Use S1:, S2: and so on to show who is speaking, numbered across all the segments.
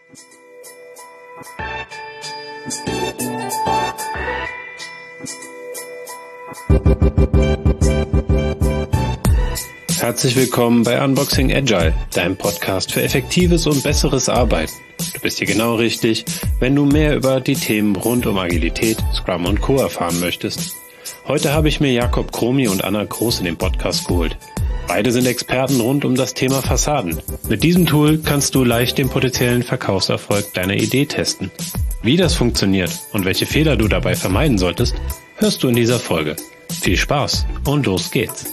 S1: Herzlich willkommen bei Unboxing Agile, deinem Podcast für effektives und besseres Arbeiten. Du bist hier genau richtig, wenn du mehr über die Themen rund um Agilität, Scrum und Co. erfahren möchtest. Heute habe ich mir Jakob Kromi und Anna Groß in den Podcast geholt. Beide sind Experten rund um das Thema Fassaden. Mit diesem Tool kannst du leicht den potenziellen Verkaufserfolg deiner Idee testen. Wie das funktioniert und welche Fehler du dabei vermeiden solltest, hörst du in dieser Folge. Viel Spaß und los geht's!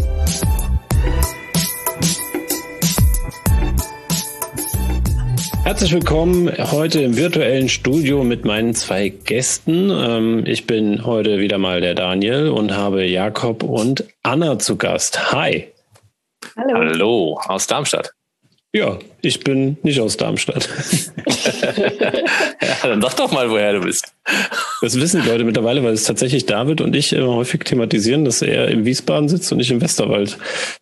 S1: Herzlich willkommen heute im virtuellen Studio mit meinen zwei Gästen. Ich bin heute wieder mal der Daniel und habe Jakob und Anna zu Gast. Hi.
S2: Hallo.
S3: Hallo, aus Darmstadt.
S1: Ja, ich bin nicht aus Darmstadt.
S3: Ja, dann sag doch mal, woher du bist.
S1: Das wissen die Leute mittlerweile, weil es tatsächlich David und ich häufig thematisieren, dass er im Wiesbaden sitzt und ich im Westerwald.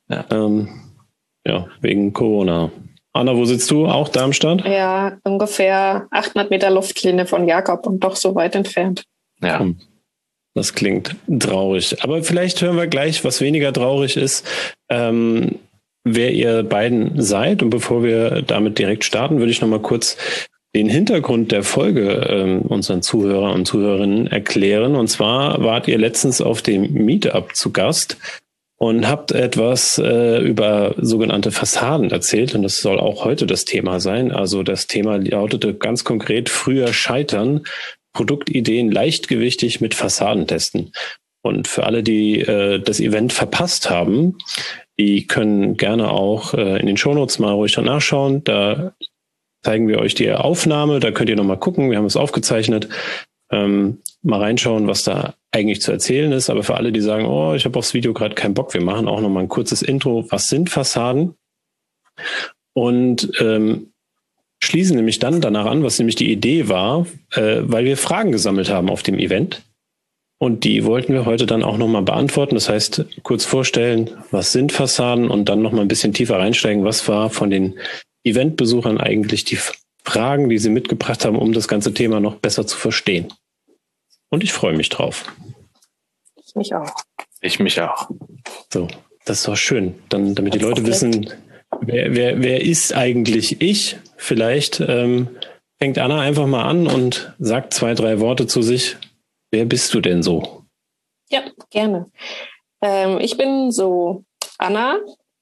S1: Ja, wegen Corona. Anna, wo sitzt du? Auch Darmstadt?
S2: Ja, ungefähr 800 Meter Luftlinie von Jakob und doch so weit entfernt.
S3: Ja.
S1: Das klingt traurig. Aber vielleicht hören wir gleich, was weniger traurig ist, wer ihr beiden seid. Und bevor wir damit direkt starten, würde ich noch mal kurz den Hintergrund der Folge unseren Zuhörer und Zuhörerinnen erklären. Und zwar wart ihr letztens auf dem Meetup zu Gast und habt etwas über sogenannte Fassaden erzählt. Und das soll auch heute das Thema sein. Also das Thema lautete ganz konkret: früher scheitern, Produktideen leichtgewichtig mit Fassaden testen. Und für alle, die das Event verpasst haben, die können gerne auch in den Shownotes mal ruhig nachschauen. Da zeigen wir euch die Aufnahme. Da könnt ihr nochmal gucken. Wir haben es aufgezeichnet. Mal reinschauen, was da eigentlich zu erzählen ist. Aber für alle, die sagen, oh, ich habe aufs Video gerade keinen Bock, wir machen auch nochmal ein kurzes Intro. Was sind Fassaden? Und schließen nämlich dann danach an, was nämlich die Idee war, weil wir Fragen gesammelt haben auf dem Event. Und die wollten wir heute dann auch nochmal beantworten. Das heißt, kurz vorstellen, was sind Fassaden und dann nochmal ein bisschen tiefer reinsteigen. Was war von den Eventbesuchern eigentlich die Fragen, die sie mitgebracht haben, um das ganze Thema noch besser zu verstehen? Und ich freue mich drauf.
S2: Ich mich auch.
S3: Ich mich auch.
S1: So, das ist doch schön. Dann, damit die Leute wissen, wer ist eigentlich ich? Vielleicht fängt Anna einfach mal an und sagt 2, 3 Worte zu sich. Wer bist du denn so?
S2: Ja, gerne. Ich bin so Anna,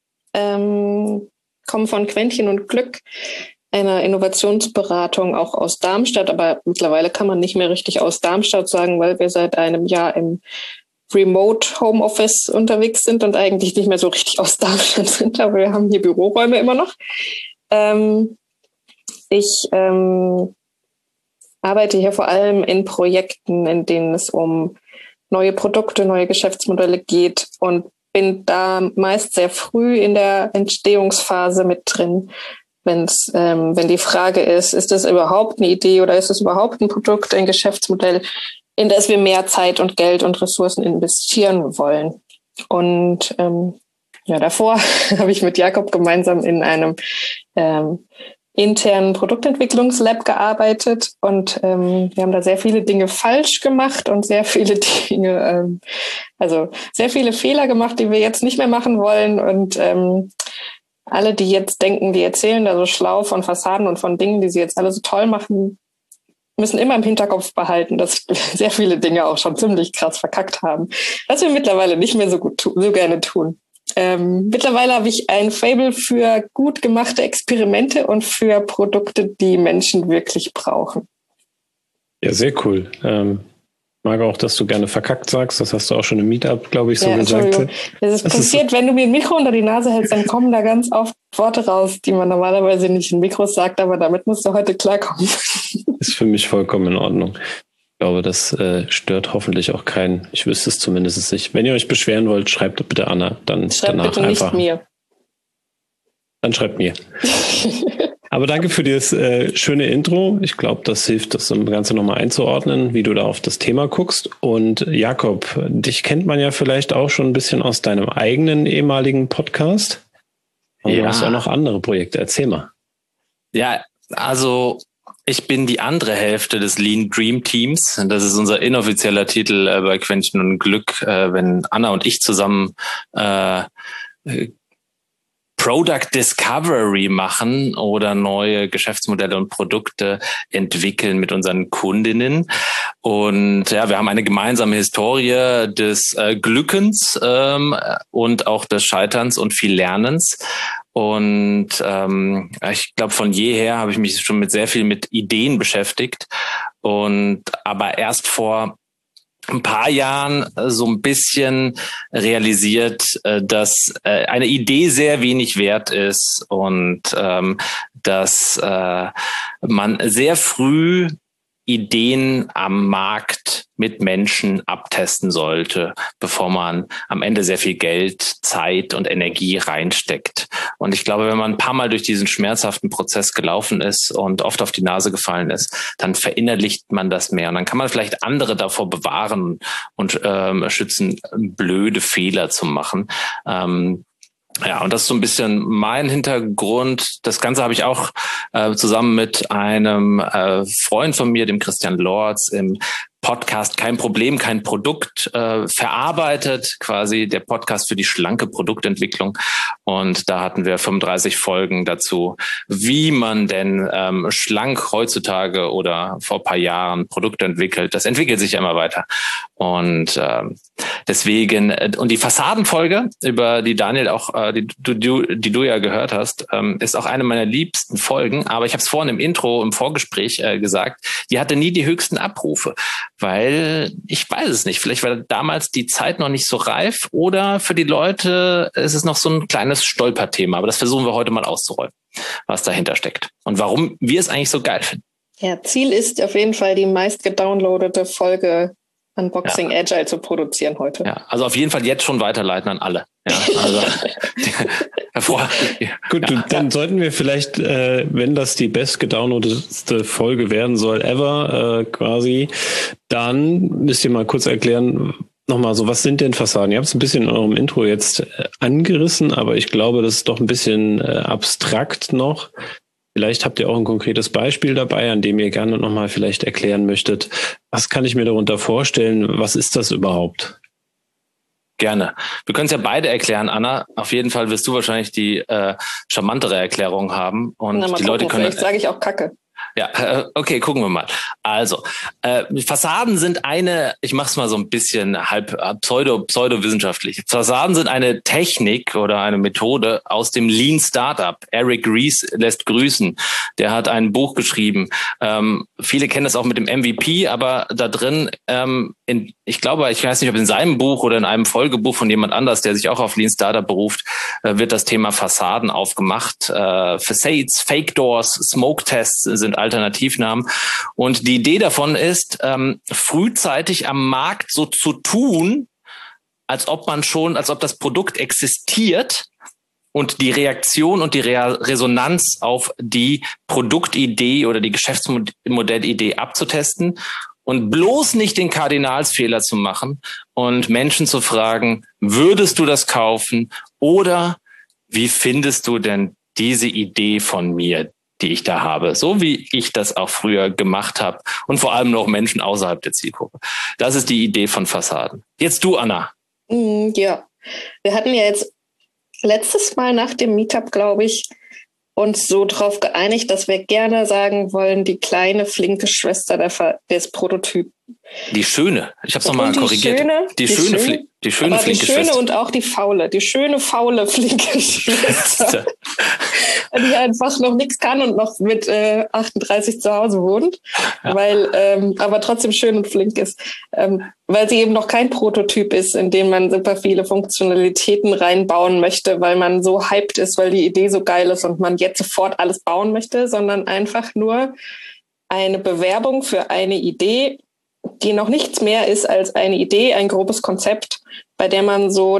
S2: komme von Quäntchen und Glück, einer Innovationsberatung auch aus Darmstadt, aber mittlerweile kann man nicht mehr richtig aus Darmstadt sagen, weil wir seit einem Jahr im Remote Homeoffice unterwegs sind und eigentlich nicht mehr so richtig aus Darmstadt sind, aber wir haben hier Büroräume immer noch. Ich arbeite hier vor allem in Projekten, in denen es um neue Produkte, neue Geschäftsmodelle geht und bin da meist sehr früh in der Entstehungsphase mit drin. Wenn die Frage ist das überhaupt eine Idee oder ist es überhaupt ein Produkt, ein Geschäftsmodell, in das wir mehr Zeit und Geld und Ressourcen investieren wollen. Und davor habe ich mit Jakob gemeinsam in einem internen Produktentwicklungslab gearbeitet und wir haben da sehr viele Dinge falsch gemacht und sehr viele Dinge, sehr viele Fehler gemacht, die wir jetzt nicht mehr machen wollen. Und alle, die jetzt denken, die erzählen da so schlau von Fassaden und von Dingen, die sie jetzt alle so toll machen, müssen immer im Hinterkopf behalten, dass wir sehr viele Dinge auch schon ziemlich krass verkackt haben, was wir mittlerweile nicht mehr so gerne tun. Mittlerweile habe ich ein Faible für gut gemachte Experimente und für Produkte, die Menschen wirklich brauchen.
S1: Ja, sehr cool. Mag auch, dass du gerne verkackt sagst. Das hast du auch schon im Meetup, glaube ich, so gesagt.
S2: Das passiert, wenn du mir ein Mikro unter die Nase hältst, dann kommen da ganz oft Worte raus, die man normalerweise nicht in Mikros sagt, aber damit musst du heute klarkommen.
S1: Ist für mich vollkommen in Ordnung. Ich glaube, das stört hoffentlich auch keinen. Ich wüsste es zumindest nicht. Wenn ihr euch beschweren wollt, schreibt bitte Anna. Dann
S2: schreibt
S1: danach
S2: bitte
S1: einfach.
S2: Nicht mir.
S1: Dann schreibt mir. Aber danke für das schöne Intro. Ich glaube, das hilft, das Ganze nochmal einzuordnen, wie du da auf das Thema guckst. Und Jakob, dich kennt man ja vielleicht auch schon ein bisschen aus deinem eigenen ehemaligen Podcast. Aber du hast auch noch andere Projekte. Erzähl mal.
S3: Ja, Also ich bin die andere Hälfte des Lean Dream Teams. Das ist unser inoffizieller Titel bei Quäntchen und Glück, wenn Anna und ich zusammen Product Discovery machen oder neue Geschäftsmodelle und Produkte entwickeln mit unseren Kundinnen. Und ja, wir haben eine gemeinsame Historie des Glückens und auch des Scheiterns und viel Lernens. Und ich glaube, von jeher habe ich mich schon sehr viel mit Ideen beschäftigt. Aber erst vor ein paar Jahren so ein bisschen realisiert, dass eine Idee sehr wenig wert ist und dass man sehr früh Ideen am Markt mit Menschen abtesten sollte, bevor man am Ende sehr viel Geld, Zeit und Energie reinsteckt. Und ich glaube, wenn man ein paar Mal durch diesen schmerzhaften Prozess gelaufen ist und oft auf die Nase gefallen ist, dann verinnerlicht man das mehr. Und dann kann man vielleicht andere davor bewahren und schützen, blöde Fehler zu machen. Ja, und das ist so ein bisschen mein Hintergrund. Das Ganze habe ich auch zusammen mit einem Freund von mir, dem Christian Lorz, im Podcast Kein Problem, kein Produkt verarbeitet, quasi der Podcast für die schlanke Produktentwicklung. Und da hatten wir 35 Folgen dazu, wie man denn schlank heutzutage oder vor ein paar Jahren Produkte entwickelt. Das entwickelt sich ja immer weiter. Und deswegen, und die Fassadenfolge, über die Daniel auch, die du ja gehört hast, ist auch eine meiner liebsten Folgen. Aber ich habe es vorhin im Intro, im Vorgespräch gesagt, die hatte nie die höchsten Abrufe. Weil ich weiß es nicht. Vielleicht war damals die Zeit noch nicht so reif oder für die Leute ist es noch so ein kleines Stolperthema. Aber das versuchen wir heute mal auszuräumen, was dahinter steckt und warum wir es eigentlich so geil finden.
S2: Ja, Ziel ist auf jeden Fall die meist gedownloadete Folge Unboxing Agile zu produzieren heute.
S3: Ja, also auf jeden Fall jetzt schon weiterleiten an alle. Ja, also
S1: Gut, dann sollten wir vielleicht, wenn das die bestgedownloadete Folge werden soll ever, quasi, dann müsst ihr mal kurz erklären, nochmal so, was sind denn Fassaden? Ihr habt es ein bisschen in eurem Intro jetzt angerissen, aber ich glaube, das ist doch ein bisschen abstrakt noch. Vielleicht habt ihr auch ein konkretes Beispiel dabei, an dem ihr gerne nochmal vielleicht erklären möchtet. Was kann ich mir darunter vorstellen? Was ist das überhaupt?
S3: Gerne. Wir können es ja beide erklären, Anna. Auf jeden Fall wirst du wahrscheinlich die charmantere Erklärung haben. Und
S2: die Leute können. Vielleicht sage ich auch Kacke.
S3: Ja, okay, gucken wir mal. Also, Fassaden sind ich mache es mal so ein bisschen halb pseudowissenschaftlich. Fassaden sind eine Technik oder eine Methode aus dem Lean Startup. Eric Ries lässt grüßen. Der hat ein Buch geschrieben. Viele kennen das auch mit dem MVP, aber da drin, ich weiß nicht, ob in seinem Buch oder in einem Folgebuch von jemand anders, der sich auch auf Lean Startup beruft, wird das Thema Fassaden aufgemacht. Facades, Fake Doors, Smoke Tests sind Alternativnamen. Und die Idee davon ist, frühzeitig am Markt so zu tun, als ob das Produkt existiert und die Reaktion und die Resonanz auf die Produktidee oder die Geschäftsmodellidee abzutesten und bloß nicht den Kardinalsfehler zu machen und Menschen zu fragen, würdest du das kaufen oder wie findest du denn diese Idee von mir, die ich da habe, so wie ich das auch früher gemacht habe und vor allem noch Menschen außerhalb der Zielgruppe. Das ist die Idee von Fassaden. Jetzt du, Anna.
S2: Ja, wir hatten ja jetzt letztes Mal nach dem Meetup, glaube ich, uns so darauf geeinigt, dass wir gerne sagen wollen, die kleine, flinke Schwester des Prototypen.
S3: Die schöne. Ich habe es nochmal korrigiert. Die schöne, flinke Schwester.
S2: Und auch die faule. Die schöne, faule, flinke Schwester. Die einfach noch nichts kann und noch mit 38 zu Hause wohnt, ja. Aber trotzdem schön und flink ist. Weil sie eben noch kein Prototyp ist, in den man super viele Funktionalitäten reinbauen möchte, weil man so hyped ist, weil die Idee so geil ist und man jetzt sofort alles bauen möchte, sondern einfach nur eine Bewerbung für eine Idee, die noch nichts mehr ist als eine Idee, ein grobes Konzept, bei der man so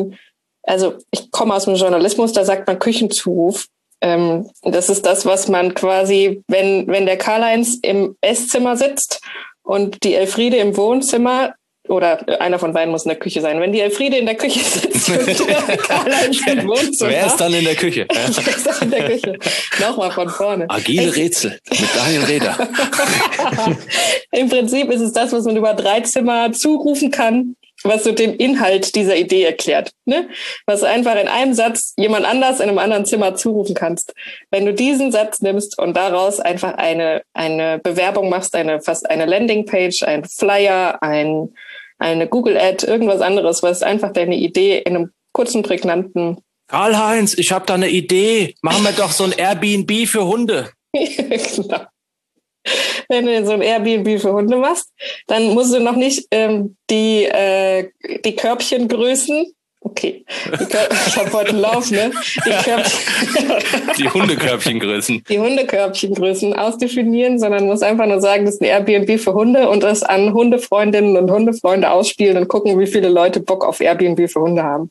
S2: ich komme aus dem Journalismus, da sagt man Küchenzuruf. Das ist das, was man quasi, wenn der Karl-Heinz im Esszimmer sitzt und die Elfriede im Wohnzimmer, Oder einer von beiden muss in der Küche sein. Wenn die Elfriede in der Küche sitzt und Karl-Heinz im Wohnzimmer.
S3: Wer ist dann in der Küche?
S2: Wer ist dann in der Küche? Nochmal von vorne.
S3: Agile Rätsel mit Daniel Reder.
S2: Im Prinzip ist es das, was man über 3 Zimmer zurufen kann, was so den Inhalt dieser Idee erklärt. Ne? Was du einfach in einem Satz jemand anders in einem anderen Zimmer zurufen kannst. Wenn du diesen Satz nimmst und daraus einfach eine Bewerbung machst, fast eine Landingpage, ein Flyer, eine Google-Ad, irgendwas anderes, was einfach deine Idee in einem kurzen, prägnanten...
S3: Karl-Heinz, ich habe da eine Idee. Machen wir doch so ein Airbnb für Hunde.
S2: Genau. Wenn du so ein Airbnb für Hunde machst, dann musst du noch nicht die Körbchengrößen. Okay, ich habe heute einen Lauf, ne?
S3: Die Hundekörbchengrößen.
S2: Die Hundekörbchengrößen ausdefinieren, sondern muss einfach nur sagen, das ist ein Airbnb für Hunde und das an Hundefreundinnen und Hundefreunde ausspielen und gucken, wie viele Leute Bock auf Airbnb für Hunde haben.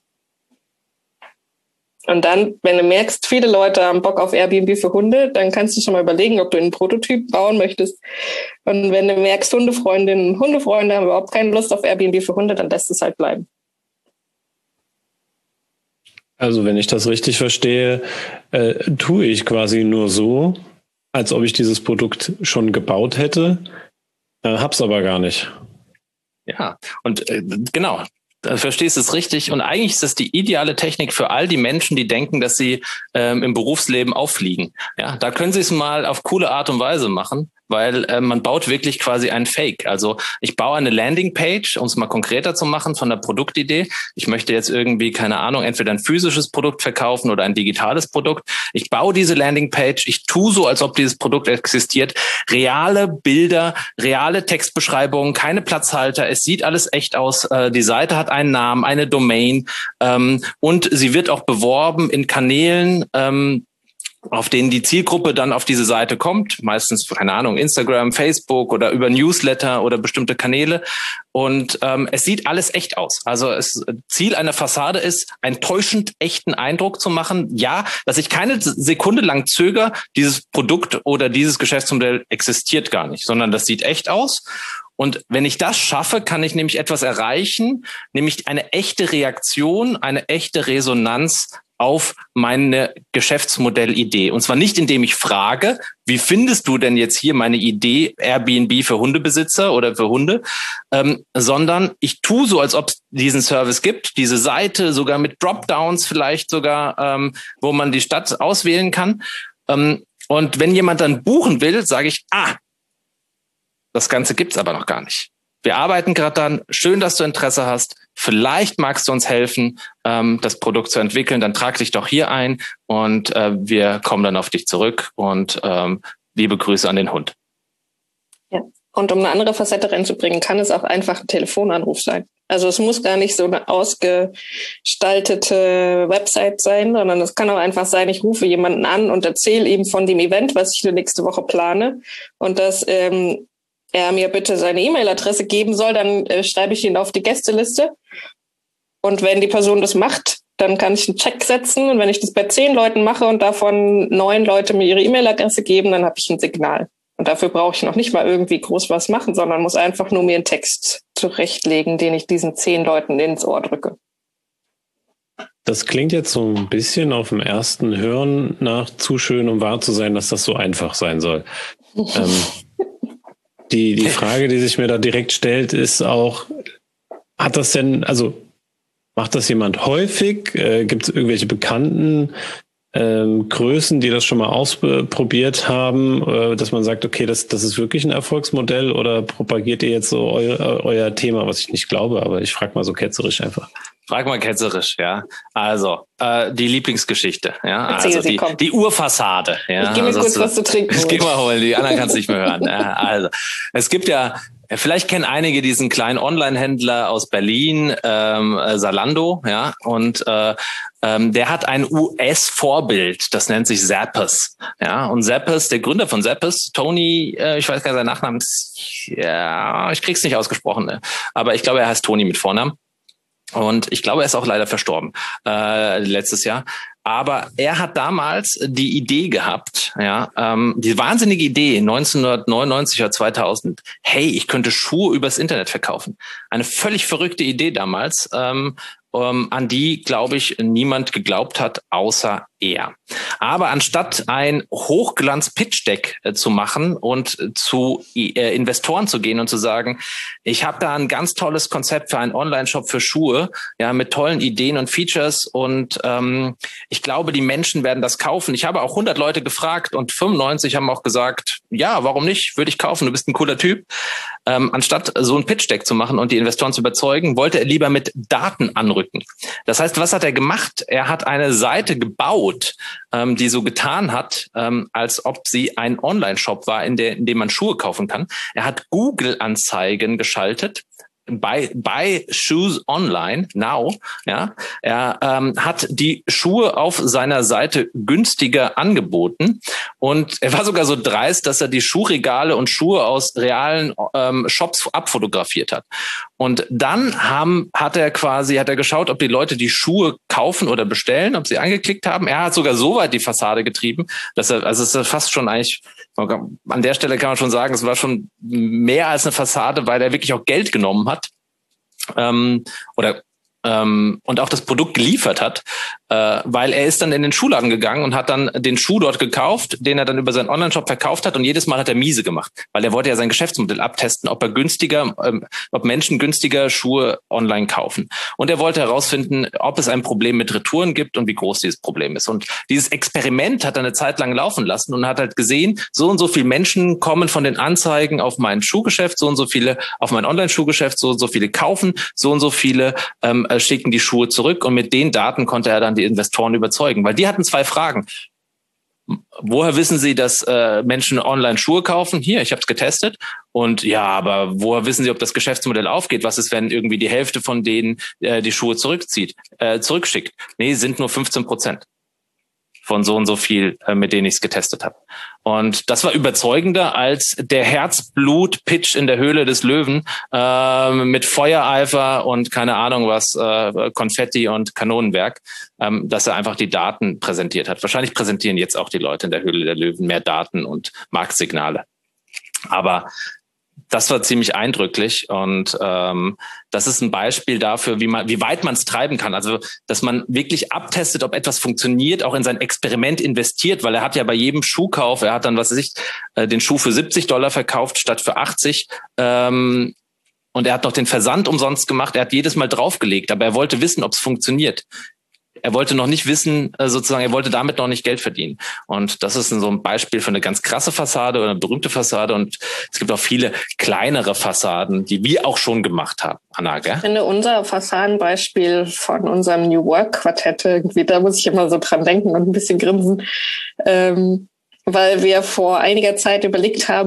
S2: Und dann, wenn du merkst, viele Leute haben Bock auf Airbnb für Hunde, dann kannst du schon mal überlegen, ob du einen Prototyp bauen möchtest. Und wenn du merkst, Hundefreundinnen und Hundefreunde haben überhaupt keine Lust auf Airbnb für Hunde, dann lässt es halt bleiben.
S1: Also wenn ich das richtig verstehe, tue ich quasi nur so, als ob ich dieses Produkt schon gebaut hätte, hab's aber gar nicht.
S3: Ja, und genau. Du verstehst es richtig. Und eigentlich ist das die ideale Technik für all die Menschen, die denken, dass sie im Berufsleben auffliegen. Ja, da können sie es mal auf coole Art und Weise machen, weil man baut wirklich quasi ein Fake. Also ich baue eine Landingpage, um es mal konkreter zu machen von der Produktidee. Ich möchte jetzt irgendwie, keine Ahnung, entweder ein physisches Produkt verkaufen oder ein digitales Produkt. Ich baue diese Landingpage, ich tue so, als ob dieses Produkt existiert. Reale Bilder, reale Textbeschreibungen, keine Platzhalter. Es sieht alles echt aus. Die Seite hat einen Namen, eine Domain und sie wird auch beworben in Kanälen, auf denen die Zielgruppe dann auf diese Seite kommt, meistens, keine Ahnung, Instagram, Facebook oder über Newsletter oder bestimmte Kanäle. Und es sieht alles echt aus. Also Ziel einer Fassade ist, einen täuschend echten Eindruck zu machen. Ja, dass ich keine Sekunde lang zögere, dieses Produkt oder dieses Geschäftsmodell existiert gar nicht, sondern das sieht echt aus. Und wenn ich das schaffe, kann ich nämlich etwas erreichen, nämlich eine echte Reaktion, eine echte Resonanz auf meine Geschäftsmodellidee. Und zwar nicht, indem ich frage, wie findest du denn jetzt hier meine Idee Airbnb für Hundebesitzer oder für Hunde, sondern ich tue so, als ob es diesen Service gibt, diese Seite sogar mit Dropdowns vielleicht sogar, wo man die Stadt auswählen kann. Und wenn jemand dann buchen will, sage ich, das Ganze gibt's aber noch gar nicht. Wir arbeiten gerade dran. Schön, dass du Interesse hast. Vielleicht magst du uns helfen, das Produkt zu entwickeln. Dann trag dich doch hier ein und wir kommen dann auf dich zurück. Und liebe Grüße an den Hund.
S2: Ja. Und um eine andere Facette reinzubringen, kann es auch einfach ein Telefonanruf sein. Also es muss gar nicht so eine ausgestaltete Website sein, sondern es kann auch einfach sein, ich rufe jemanden an und erzähle ihm von dem Event, was ich für nächste Woche plane. Und dass er mir bitte seine E-Mail-Adresse geben soll, dann schreibe ich ihn auf die Gästeliste. Und wenn die Person das macht, dann kann ich einen Check setzen. Und wenn ich das bei 10 Leuten mache und davon 9 Leute mir ihre E-Mail-Adresse geben, dann habe ich ein Signal. Und dafür brauche ich noch nicht mal irgendwie groß was machen, sondern muss einfach nur mir einen Text zurechtlegen, den ich diesen 10 Leuten ins Ohr drücke.
S1: Das klingt jetzt so ein bisschen auf dem ersten Hören nach zu schön, um wahr zu sein, dass das so einfach sein soll. Die Frage, die sich mir da direkt stellt, ist auch, macht das jemand häufig? Gibt es irgendwelche bekannten Größen, die das schon mal ausprobiert haben, dass man sagt, okay, das ist wirklich ein Erfolgsmodell, oder propagiert ihr jetzt so euer Thema, was ich nicht glaube, aber ich frage mal so ketzerisch einfach.
S3: Frag mal ketzerisch, ja. Also, die Lieblingsgeschichte, ja. Also die Urfassade, ja.
S2: Ich geh mir kurz was zu trinken.
S3: Ich geh mal holen, die anderen kannst du nicht mehr hören. Ja, also, es gibt ja, vielleicht kennen einige diesen kleinen Online-Händler aus Berlin, Zalando, ja, und der hat ein US-Vorbild, das nennt sich Zappos, ja, und Zappos, der Gründer von Zappos, Tony, ich weiß gar nicht, sein Nachnamen ist, ja, ich krieg's nicht ausgesprochen, ne? Aber ich glaube, er heißt Tony mit Vornamen. Und ich glaube, er ist auch leider verstorben letztes Jahr. Aber er hat damals die Idee gehabt, die wahnsinnige Idee 1999 oder 2000, hey, ich könnte Schuhe übers Internet verkaufen. Eine völlig verrückte Idee damals, an die, glaube ich, niemand geglaubt hat, außer er. Aber anstatt ein Hochglanz-Pitch-Deck zu machen und zu Investoren zu gehen und zu sagen, ich habe da ein ganz tolles Konzept für einen Online-Shop für Schuhe, mit tollen Ideen und Features und ich glaube, die Menschen werden das kaufen. Ich habe auch 100 Leute gefragt und 95 haben auch gesagt, ja, warum nicht? Würde ich kaufen, du bist ein cooler Typ. Anstatt so ein Pitch-Deck zu machen und die Investoren zu überzeugen, wollte er lieber mit Daten anrücken. Das heißt, was hat er gemacht? Er hat eine Seite gebaut, die so getan hat, als ob sie ein Online-Shop war, in dem man Schuhe kaufen kann. Er hat Google-Anzeigen geschaltet. Buy Shoes Online Now. Ja, er hat die Schuhe auf seiner Seite günstiger angeboten und er war sogar so dreist, dass er die Schuhregale und Schuhe aus realen Shops abfotografiert hat. Und dann hat er geschaut, ob die Leute die Schuhe kaufen oder bestellen, ob sie angeklickt haben. Er hat sogar so weit die Fassade getrieben, dass es ist fast schon eigentlich, an der Stelle kann man schon sagen, es war schon mehr als eine Fassade, weil er wirklich auch Geld genommen hat und auch das Produkt geliefert hat, weil er ist dann in den Schuhladen gegangen und hat dann den Schuh dort gekauft, den er dann über seinen Online-Shop verkauft hat und jedes Mal hat er miese gemacht, weil er wollte ja sein Geschäftsmodell abtesten, ob Menschen günstiger Schuhe online kaufen. Und er wollte herausfinden, ob es ein Problem mit Retouren gibt und wie groß dieses Problem ist. Und dieses Experiment hat er eine Zeit lang laufen lassen und hat halt gesehen, so und so viele Menschen kommen von den Anzeigen auf mein Schuhgeschäft, so und so viele auf mein Online-Schuhgeschäft, so und so viele kaufen, so und so viele schicken die Schuhe zurück und mit den Daten konnte er dann die Investoren überzeugen, weil die hatten 2 Fragen. Woher wissen Sie, dass Menschen online Schuhe kaufen? Hier, ich habe es getestet. Und ja, aber woher wissen Sie, ob das Geschäftsmodell aufgeht? Was ist, wenn irgendwie die Hälfte von denen die Schuhe zurückschickt? Nee, sind nur 15% von so und so viel, mit denen ich es getestet habe. Und das war überzeugender als der Herzblut-Pitch in der Höhle des Löwen mit Feuereifer und keine Ahnung was, Konfetti und Kanonenwerk, dass er einfach die Daten präsentiert hat. Wahrscheinlich präsentieren jetzt auch die Leute in der Höhle der Löwen mehr Daten und Marktsignale. Aber das war ziemlich eindrücklich und das ist ein Beispiel dafür, wie weit man es treiben kann. Also, dass man wirklich abtestet, ob etwas funktioniert, auch in sein Experiment investiert, weil er hat ja bei jedem Schuhkauf, er hat dann, den Schuh für $70 verkauft statt für 80. Und er hat noch den Versand umsonst gemacht. Er hat jedes Mal draufgelegt, aber er wollte wissen, ob es funktioniert. Er wollte noch nicht wissen, sozusagen, er wollte damit noch nicht Geld verdienen. Und das ist so ein Beispiel für eine ganz krasse Fassade oder eine berühmte Fassade. Und es gibt auch viele kleinere Fassaden, die wir auch schon gemacht haben. Anna, gell?
S2: Ich finde unser Fassadenbeispiel von unserem New Work Quartett irgendwie, da muss ich immer so dran denken und ein bisschen grinsen, weil wir vor einiger Zeit überlegt haben,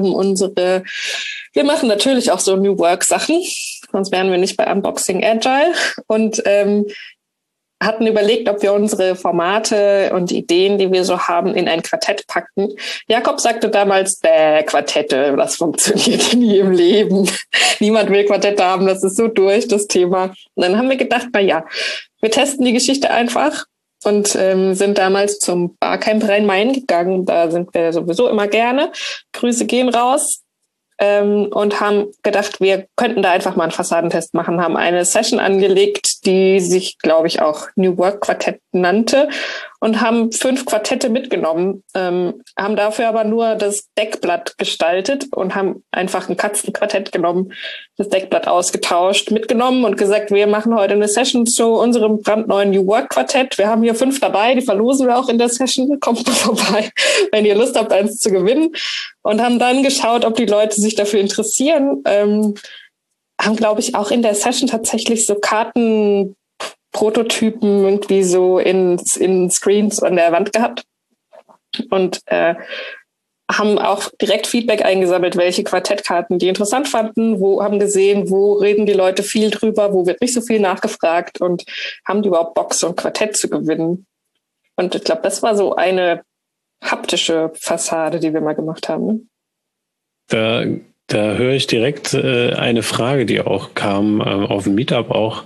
S2: wir machen natürlich auch so New Work Sachen, sonst wären wir nicht bei Unboxing Agile und hatten überlegt, ob wir unsere Formate und Ideen, die wir so haben, in ein Quartett packen. Jakob sagte damals, Quartette, das funktioniert nie im Leben. Niemand will Quartette haben, das ist so durch, das Thema. Und dann haben wir gedacht, wir testen die Geschichte einfach und sind damals zum Barcamp Rhein-Main gegangen. Da sind wir sowieso immer gerne. Grüße gehen raus. Und haben gedacht, wir könnten da einfach mal einen Fassadentest machen, haben eine Session angelegt, die sich, glaube ich, auch New Work Quartett nannte und haben 5 Quartette mitgenommen, haben dafür aber nur das Deckblatt gestaltet und haben einfach ein Katzenquartett genommen, das Deckblatt ausgetauscht, mitgenommen und gesagt, wir machen heute eine Session zu unserem brandneuen New Work Quartett. Wir haben hier 5 dabei, die verlosen wir auch in der Session. Kommt mal vorbei, wenn ihr Lust habt, eins zu gewinnen. Und haben dann geschaut, ob die Leute sich dafür interessieren. Haben, glaube ich, auch in der Session tatsächlich so Kartenprototypen irgendwie so in Screens an der Wand gehabt. Und haben auch direkt Feedback eingesammelt, welche Quartettkarten die interessant fanden, haben gesehen, wo reden die Leute viel drüber, wo wird nicht so viel nachgefragt und haben die überhaupt Bock, so ein Quartett zu gewinnen. Und ich glaube, das war so eine haptische Fassade, die wir mal gemacht haben. Ne?
S1: Da höre ich direkt eine Frage, die auch kam auf dem Meetup auch.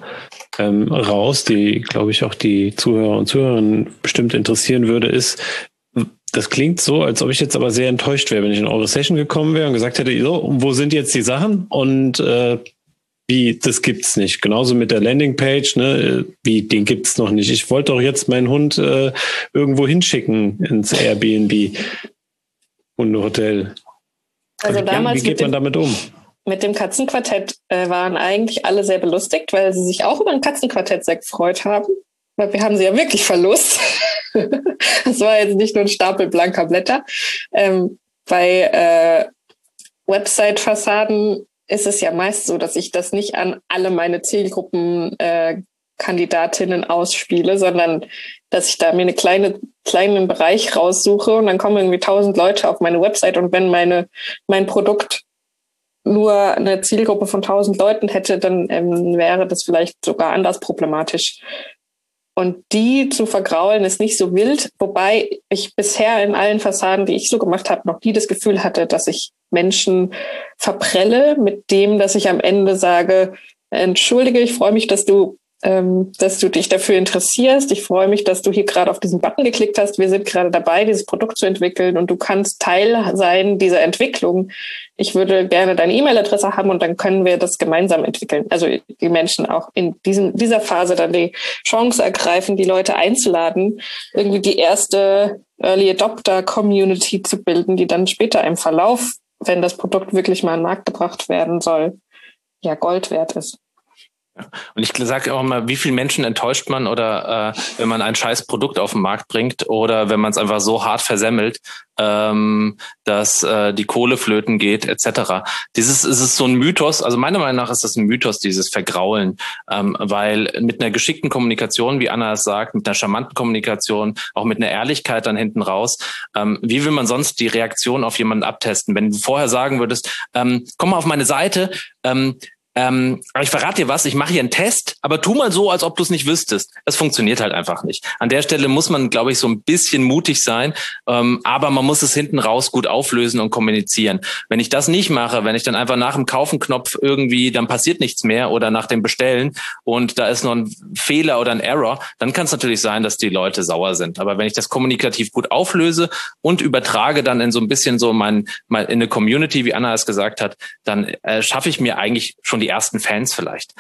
S1: raus, die, glaube ich, auch die Zuhörer und Zuhörerinnen bestimmt interessieren würde, ist, das klingt so, als ob ich jetzt aber sehr enttäuscht wäre, wenn ich in eure Session gekommen wäre und gesagt hätte, so, wo sind jetzt die Sachen? Und wie, das gibt's nicht. Genauso mit der Landingpage, ne? Wie, den gibt's noch nicht. Ich wollte doch jetzt meinen Hund irgendwo hinschicken ins Airbnb. Hundehotel.
S2: Also damals
S1: wie geht man damit um?
S2: Mit dem Katzenquartett waren eigentlich alle sehr belustigt, weil sie sich auch über ein Katzenquartett sehr gefreut haben. Weil wir haben sie ja wirklich Verlust. Das war jetzt nicht nur ein Stapel blanker Blätter. Bei Website-Fassaden ist es ja meist so, dass ich das nicht an alle meine Zielgruppen Kandidatinnen ausspiele, sondern dass ich da mir einen kleinen Bereich raussuche und dann kommen irgendwie 1000 Leute auf meine Website und wenn mein Produkt nur eine Zielgruppe von 1000 Leuten hätte, dann wäre das vielleicht sogar anders problematisch. Und die zu vergraulen ist nicht so wild, wobei ich bisher in allen Fassaden, die ich so gemacht habe, noch nie das Gefühl hatte, dass ich Menschen verprelle mit dem, dass ich am Ende sage, entschuldige, ich freue mich, dass du dich dafür interessierst. Ich freue mich, dass du hier gerade auf diesen Button geklickt hast. Wir sind gerade dabei, dieses Produkt zu entwickeln und du kannst Teil sein dieser Entwicklung. Ich würde gerne deine E-Mail-Adresse haben und dann können wir das gemeinsam entwickeln. Also die Menschen auch in dieser Phase dann die Chance ergreifen, die Leute einzuladen, irgendwie die erste Early Adopter Community zu bilden, die dann später im Verlauf, wenn das Produkt wirklich mal an den Markt gebracht werden soll, ja Gold wert ist.
S3: Und ich sage auch mal, wie viele Menschen enttäuscht man oder wenn man ein scheiß Produkt auf den Markt bringt oder wenn man es einfach so hart versemmelt, dass die Kohle flöten geht etc. Es ist so ein Mythos, also meiner Meinung nach ist das ein Mythos, dieses Vergraulen, weil mit einer geschickten Kommunikation, wie Anna es sagt, mit einer charmanten Kommunikation, auch mit einer Ehrlichkeit dann hinten raus, wie will man sonst die Reaktion auf jemanden abtesten? Wenn du vorher sagen würdest, komm mal auf meine Seite, aber ich verrate dir was, ich mache hier einen Test, aber tu mal so, als ob du es nicht wüsstest. Das funktioniert halt einfach nicht. An der Stelle muss man, glaube ich, so ein bisschen mutig sein, aber man muss es hinten raus gut auflösen und kommunizieren. Wenn ich das nicht mache, wenn ich dann einfach nach dem Kaufen-Knopf irgendwie, dann passiert nichts mehr oder nach dem Bestellen und da ist noch ein Fehler oder ein Error, dann kann es natürlich sein, dass die Leute sauer sind. Aber wenn ich das kommunikativ gut auflöse und übertrage dann in so ein bisschen so in eine Community, wie Anna es gesagt hat, dann schaffe ich mir eigentlich schon die ersten Fans vielleicht,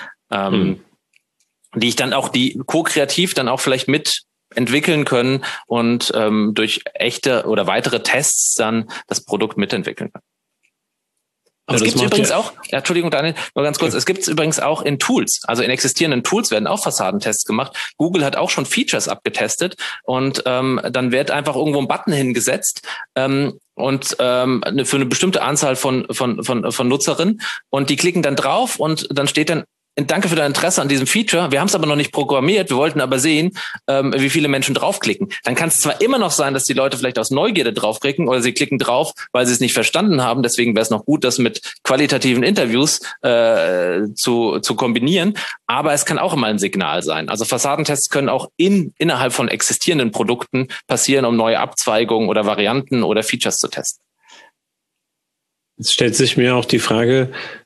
S3: die ich dann auch, die ko-kreativ dann auch vielleicht mit entwickeln können und durch echte oder weitere Tests dann das Produkt mitentwickeln können. Und es gibt übrigens auch, Entschuldigung, Daniel, nur ganz kurz, es gibt es übrigens auch in Tools, also in existierenden Tools werden auch Fassadentests gemacht. Google hat auch schon Features abgetestet und dann wird einfach irgendwo ein Button hingesetzt und für eine bestimmte Anzahl von Nutzerinnen und die klicken dann drauf und dann steht dann, danke für dein Interesse an diesem Feature. Wir haben es aber noch nicht programmiert. Wir wollten aber sehen, wie viele Menschen draufklicken. Dann kann es zwar immer noch sein, dass die Leute vielleicht aus Neugierde draufklicken oder sie klicken drauf, weil sie es nicht verstanden haben. Deswegen wäre es noch gut, das mit qualitativen Interviews zu kombinieren. Aber es kann auch immer ein Signal sein. Also Fassadentests können auch innerhalb von existierenden Produkten passieren, um neue Abzweigungen oder Varianten oder Features zu testen.
S1: Jetzt stellt sich mir auch die Frage,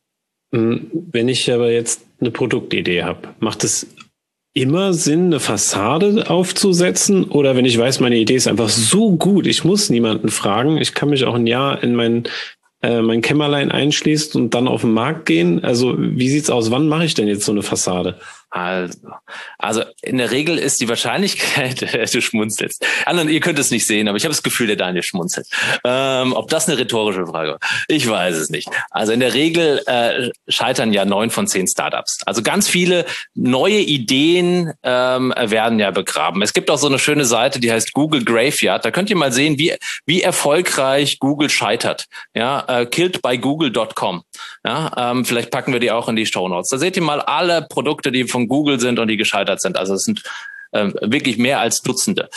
S1: wenn ich aber jetzt eine Produktidee habe, macht es immer Sinn, eine Fassade aufzusetzen? Oder wenn ich weiß, meine Idee ist einfach so gut, ich muss niemanden fragen, ich kann mich auch ein Jahr in mein Kämmerlein einschließen und dann auf den Markt gehen? Also wie sieht's aus? Wann mache ich denn jetzt so eine Fassade?
S3: Also in der Regel ist die Wahrscheinlichkeit, du schmunzelst. Anderen, ihr könnt es nicht sehen, aber ich habe das Gefühl, der Daniel schmunzelt. Ob das eine rhetorische Frage war? Ich weiß es nicht. Also in der Regel scheitern ja 9 von 10 Startups. Also ganz viele neue Ideen werden ja begraben. Es gibt auch so eine schöne Seite, die heißt Google Graveyard. Da könnt ihr mal sehen, wie erfolgreich Google scheitert. Ja, killedbygoogle.com. Ja, vielleicht packen wir die auch in die Shownotes. Da seht ihr mal alle Produkte, die von Google sind und die gescheitert sind. Also es sind wirklich mehr als Dutzende.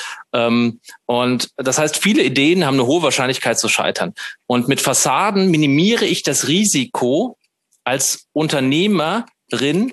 S3: Und das heißt, viele Ideen haben eine hohe Wahrscheinlichkeit zu scheitern. Und mit Fassaden minimiere ich das Risiko als Unternehmerin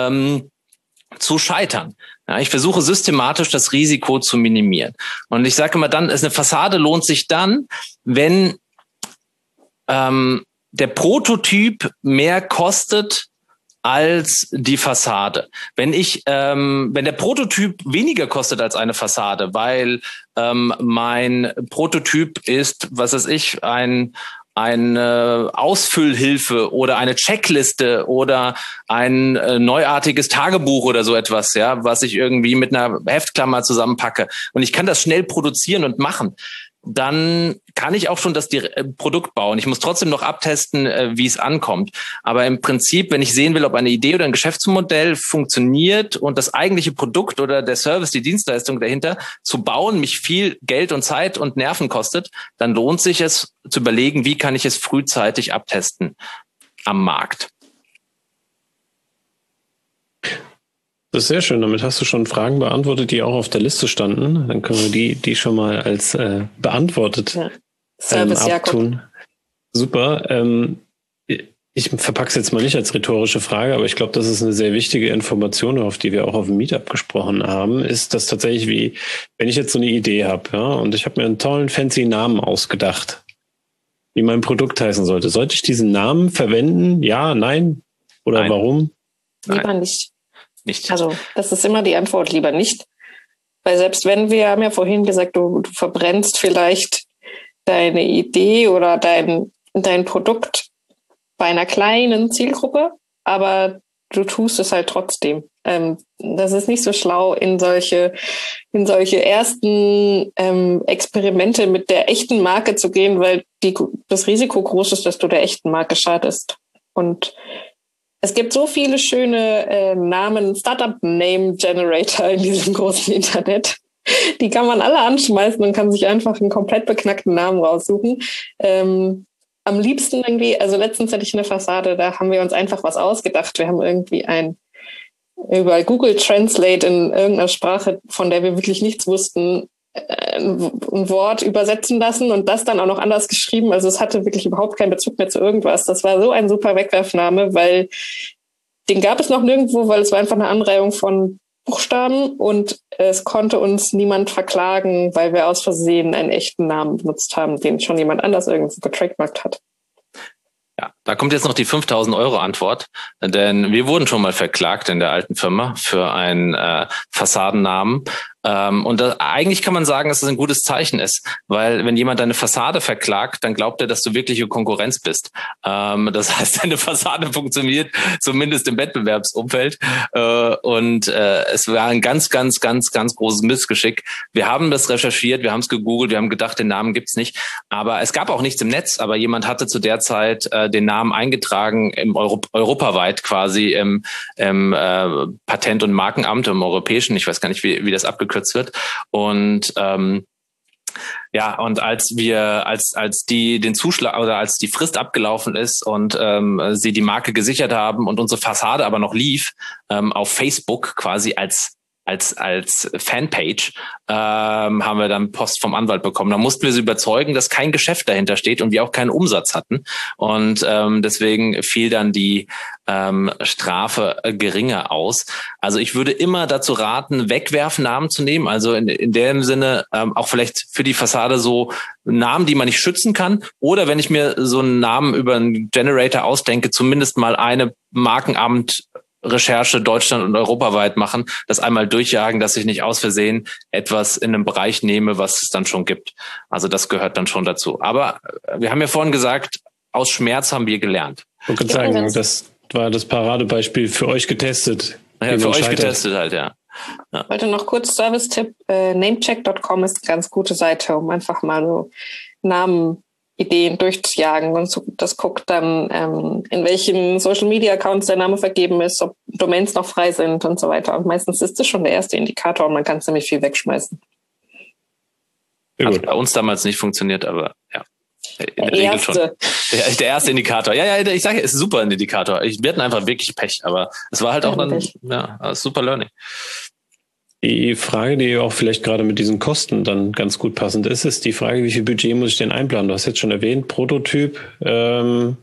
S3: zu scheitern. Ja, ich versuche systematisch das Risiko zu minimieren. Und ich sage immer dann, eine Fassade lohnt sich dann, wenn der Prototyp mehr kostet als die Fassade. Wenn der Prototyp weniger kostet als eine Fassade, weil mein Prototyp ist, was weiß ich, eine Ausfüllhilfe oder eine Checkliste oder ein neuartiges Tagebuch oder so etwas, ja, was ich irgendwie mit einer Heftklammer zusammenpacke und ich kann das schnell produzieren und machen, dann kann ich auch schon das Produkt bauen. Ich muss trotzdem noch abtesten, wie es ankommt. Aber im Prinzip, wenn ich sehen will, ob eine Idee oder ein Geschäftsmodell funktioniert und das eigentliche Produkt oder der Service, die Dienstleistung dahinter zu bauen, mich viel Geld und Zeit und Nerven kostet, dann lohnt sich es zu überlegen, wie kann ich es frühzeitig abtesten am Markt.
S1: Das ist sehr schön. Damit hast du schon Fragen beantwortet, die auch auf der Liste standen. Dann können wir die schon mal als beantwortet abtun. Super. Ich verpacke es jetzt mal nicht als rhetorische Frage, aber ich glaube, das ist eine sehr wichtige Information, auf die wir auch auf dem Meetup gesprochen haben, ist das tatsächlich wie, wenn ich jetzt so eine Idee habe, ja, und ich habe mir einen tollen, fancy Namen ausgedacht, wie mein Produkt heißen sollte. Sollte ich diesen Namen verwenden? Ja, nein? Oder nein. Warum?
S2: Lieber nicht. Also das ist immer die Antwort, lieber nicht. Weil selbst wenn wir haben ja vorhin gesagt, du verbrennst vielleicht deine Idee oder dein Produkt bei einer kleinen Zielgruppe, aber du tust es halt trotzdem. Das ist nicht so schlau, in solche ersten Experimente mit der echten Marke zu gehen, weil das Risiko groß ist, dass du der echten Marke schadest. Und es gibt so viele schöne Namen, Startup-Name-Generator in diesem großen Internet. Die kann man alle anschmeißen und kann sich einfach einen komplett beknackten Namen raussuchen. Am liebsten irgendwie, also letztens hatte ich eine Fassade, da haben wir uns einfach was ausgedacht. Wir haben irgendwie über Google Translate in irgendeiner Sprache, von der wir wirklich nichts wussten, ein Wort übersetzen lassen und das dann auch noch anders geschrieben. Also es hatte wirklich überhaupt keinen Bezug mehr zu irgendwas. Das war so ein super Wegwerfname, weil den gab es noch nirgendwo, weil es war einfach eine Anreihung von Buchstaben und es konnte uns niemand verklagen, weil wir aus Versehen einen echten Namen benutzt haben, den schon jemand anders irgendwo getrademarkt hat.
S3: Ja, da kommt jetzt noch die 5.000 € Antwort, denn wir wurden schon mal verklagt in der alten Firma für einen Fassadennamen. Und eigentlich kann man sagen, dass es ein gutes Zeichen ist, weil wenn jemand deine Fassade verklagt, dann glaubt er, dass du wirkliche Konkurrenz bist. Das heißt, deine Fassade funktioniert zumindest im Wettbewerbsumfeld. Es war ein ganz, ganz, ganz, ganz großes Missgeschick. Wir haben das recherchiert, wir haben es gegoogelt, wir haben gedacht, den Namen gibt's nicht. Aber es gab auch nichts im Netz, aber jemand hatte zu der Zeit den Namen eingetragen im europaweit quasi im Patent- und Markenamt, im europäischen, ich weiß gar nicht, wie das abgekürzt wird. Und und als den Zuschlag oder als die Frist abgelaufen ist und sie die Marke gesichert haben und unsere Fassade aber noch lief, auf Facebook quasi als Fanpage, haben wir dann Post vom Anwalt bekommen. Da mussten wir sie überzeugen, dass kein Geschäft dahinter steht und wir auch keinen Umsatz hatten. Und deswegen fiel dann die Strafe geringer aus. Also ich würde immer dazu raten, Wegwerfnamen zu nehmen. Also in dem Sinne auch vielleicht für die Fassade so Namen, die man nicht schützen kann. Oder wenn ich mir so einen Namen über einen Generator ausdenke, zumindest mal eine Markenamt Recherche Deutschland und europaweit machen, das einmal durchjagen, dass ich nicht aus Versehen etwas in einem Bereich nehme, was es dann schon gibt. Also das gehört dann schon dazu. Aber wir haben ja vorhin gesagt, aus Schmerz haben wir gelernt.
S1: Ich würde sagen, das war das Paradebeispiel für euch getestet.
S3: Ja, für euch getestet halt, ja.
S2: Ich wollte noch kurz Service-Tipp, namecheck.com ist eine ganz gute Seite, um einfach mal so Namenideen durchzujagen und das guckt dann, in welchen Social-Media-Accounts der Name vergeben ist, ob Domains noch frei sind und so weiter. Und meistens ist das schon der erste Indikator und man kann ziemlich viel wegschmeißen.
S3: Hat bei uns damals nicht funktioniert, aber ja. In der Regel schon. Der erste Indikator. Ja, ich sage, es ist super ein Indikator. Wir hatten einfach wirklich Pech, aber es war halt auch dann super Learning.
S1: Die Frage, die auch vielleicht gerade mit diesen Kosten dann ganz gut passend ist die Frage, wie viel Budget muss ich denn einplanen? Du hast jetzt schon erwähnt, Prototyp sollte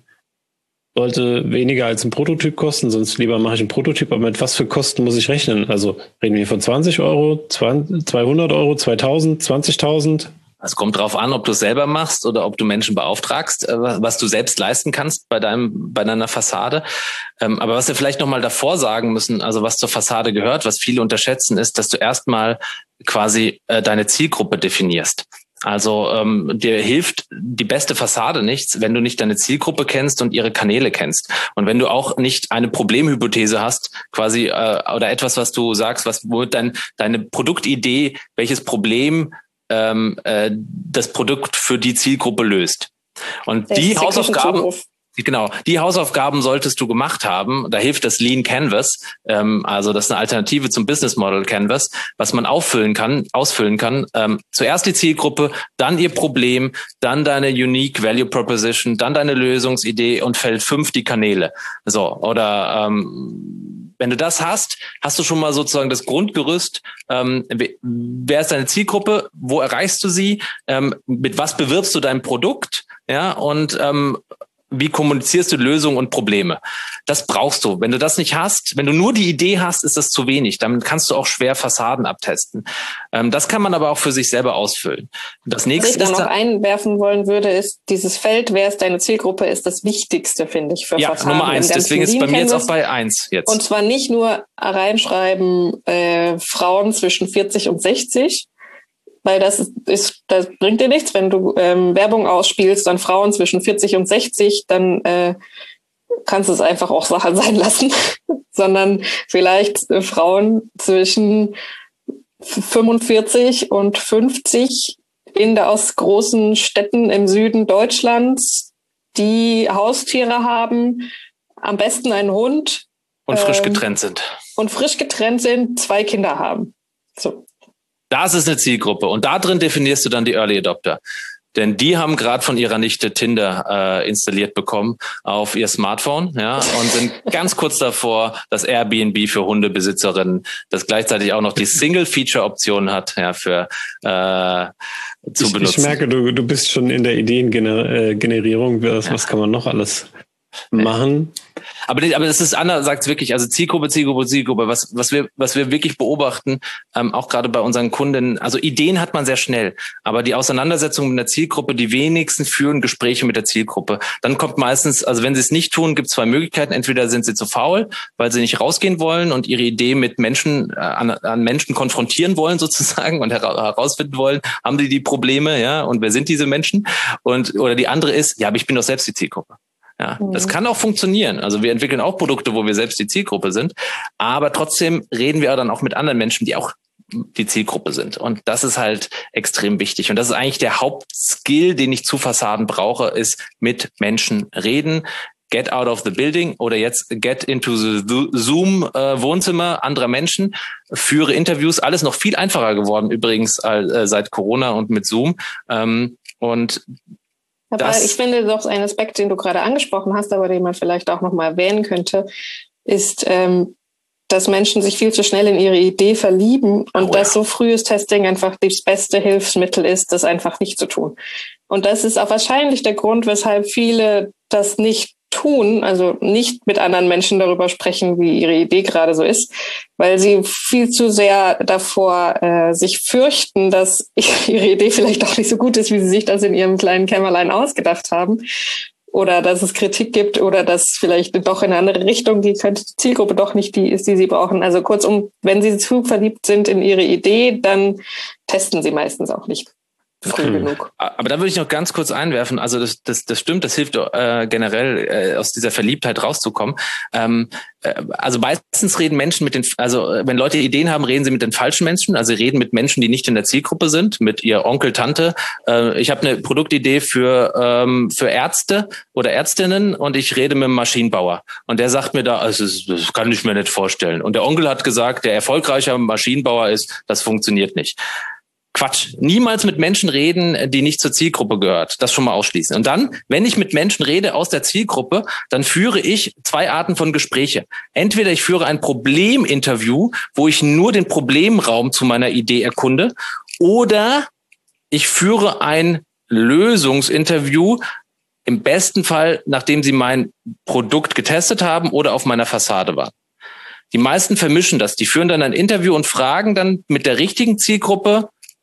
S1: weniger als ein Prototyp kosten, sonst lieber mache ich einen Prototyp, aber mit was für Kosten muss ich rechnen? Also reden wir von 20 €, 200 €, 2000, 20.000?
S3: Es kommt drauf an, ob du es selber machst oder ob du Menschen beauftragst, was du selbst leisten kannst bei deiner Fassade. Aber was wir vielleicht nochmal davor sagen müssen, also was zur Fassade gehört, was viele unterschätzen, ist, dass du erstmal quasi deine Zielgruppe definierst. Also dir hilft die beste Fassade nichts, wenn du nicht deine Zielgruppe kennst und ihre Kanäle kennst. Und wenn du auch nicht eine Problemhypothese hast, quasi oder etwas, was du sagst, was wird deine Produktidee, welches Problem das Produkt für die Zielgruppe löst. Und die Hausaufgaben solltest du gemacht haben. Da hilft das Lean Canvas, also das ist eine Alternative zum Business Model Canvas, was man ausfüllen kann. Zuerst die Zielgruppe, dann ihr Problem, dann deine Unique Value Proposition, dann deine Lösungsidee und Feld 5 die Kanäle. So, oder wenn du das hast, hast du schon mal sozusagen das Grundgerüst. Wer ist deine Zielgruppe? Wo erreichst du sie? Mit was bewirbst du dein Produkt? Ja, und wie kommunizierst du Lösungen und Probleme? Das brauchst du. Wenn du das nicht hast, wenn du nur die Idee hast, ist das zu wenig. Dann kannst du auch schwer Fassaden abtesten. Das kann man aber auch für sich selber ausfüllen. Das nächste,
S2: was ich da noch einwerfen wollen würde, ist dieses Feld, wer ist deine Zielgruppe, ist das Wichtigste, finde ich, für Fassaden.
S3: Ja, Nummer 1. Deswegen ist es bei mir jetzt auch bei 1 jetzt.
S2: Und zwar nicht nur reinschreiben, Frauen zwischen 40 und 60, weil das bringt dir nichts, wenn du Werbung ausspielst an Frauen zwischen 40 und 60, dann kannst du es einfach auch Sache sein lassen, sondern vielleicht Frauen zwischen 45 und 50 aus großen Städten im Süden Deutschlands, die Haustiere haben, am besten einen Hund.
S3: Und frisch getrennt sind.
S2: 2 Kinder haben. So.
S3: Das ist eine Zielgruppe. Und da drin definierst du dann die Early Adopter. Denn die haben gerade von ihrer Nichte Tinder installiert bekommen auf ihr Smartphone, ja, und sind ganz kurz davor, das Airbnb für Hundebesitzerinnen, das gleichzeitig auch noch die Single-Feature-Option hat, ja, für zu benutzen.
S1: Ich merke, du bist schon in der Ideengenerierung. Was kann man noch alles machen?
S3: Aber das ist Anna sagt es wirklich, also Zielgruppe. Was wir wirklich beobachten, auch gerade bei unseren Kunden, also Ideen hat man sehr schnell, aber die Auseinandersetzung mit der Zielgruppe, die wenigsten führen Gespräche mit der Zielgruppe. Dann kommt meistens, also wenn sie es nicht tun, gibt es 2 Möglichkeiten. Entweder sind sie zu faul, weil sie nicht rausgehen wollen und ihre Idee mit Menschen, an Menschen konfrontieren wollen sozusagen und herausfinden wollen, haben die Probleme, ja, und wer sind diese Menschen? Oder die andere ist, ja, aber ich bin doch selbst die Zielgruppe. Ja, das kann auch funktionieren. Also wir entwickeln auch Produkte, wo wir selbst die Zielgruppe sind. Aber trotzdem reden wir dann auch mit anderen Menschen, die auch die Zielgruppe sind. Und das ist halt extrem wichtig. Und das ist eigentlich der Hauptskill, den ich zu Fassaden brauche, ist mit Menschen reden. Get out of the building oder jetzt get into the Zoom-Wohnzimmer anderer Menschen, führe Interviews. Alles noch viel einfacher geworden übrigens seit Corona und mit Zoom.
S2: Aber ich finde doch ein Aspekt, den du gerade angesprochen hast, aber den man vielleicht auch nochmal erwähnen könnte, ist, dass Menschen sich viel zu schnell in ihre Idee verlieben und dass so frühes Testing einfach das beste Hilfsmittel ist, das einfach nicht zu tun. Und das ist auch wahrscheinlich der Grund, weshalb viele das nicht tun, also nicht mit anderen Menschen darüber sprechen, wie ihre Idee gerade so ist, weil sie viel zu sehr davor sich fürchten, dass ihre Idee vielleicht auch nicht so gut ist, wie sie sich das in ihrem kleinen Kämmerlein ausgedacht haben, oder dass es Kritik gibt oder dass vielleicht doch in eine andere Richtung die Zielgruppe doch nicht die ist, die sie brauchen. Also kurzum, wenn sie zu verliebt sind in ihre Idee, dann testen sie meistens auch nicht früh genug.
S3: Aber da würde ich noch ganz kurz einwerfen, also das stimmt, das hilft generell aus dieser Verliebtheit rauszukommen. Also meistens reden Menschen wenn Leute Ideen haben, reden sie mit den falschen Menschen, also sie reden mit Menschen, die nicht in der Zielgruppe sind, mit ihr Onkel, Tante. Ich habe eine Produktidee für Ärzte oder Ärztinnen und ich rede mit einem Maschinenbauer und der sagt mir da, also das kann ich mir nicht vorstellen. Und der Onkel hat gesagt, der erfolgreicher Maschinenbauer ist, das funktioniert nicht. Quatsch. Niemals mit Menschen reden, die nicht zur Zielgruppe gehört. Das schon mal ausschließen. Und dann, wenn ich mit Menschen rede aus der Zielgruppe, dann führe ich 2 Arten von Gespräche. Entweder ich führe ein Probleminterview, wo ich nur den Problemraum zu meiner Idee erkunde, oder ich führe ein Lösungsinterview, im besten Fall, nachdem sie mein Produkt getestet haben oder auf meiner Fassade waren. Die meisten vermischen das. Die führen dann ein Interview und fragen dann mit der richtigen Zielgruppe,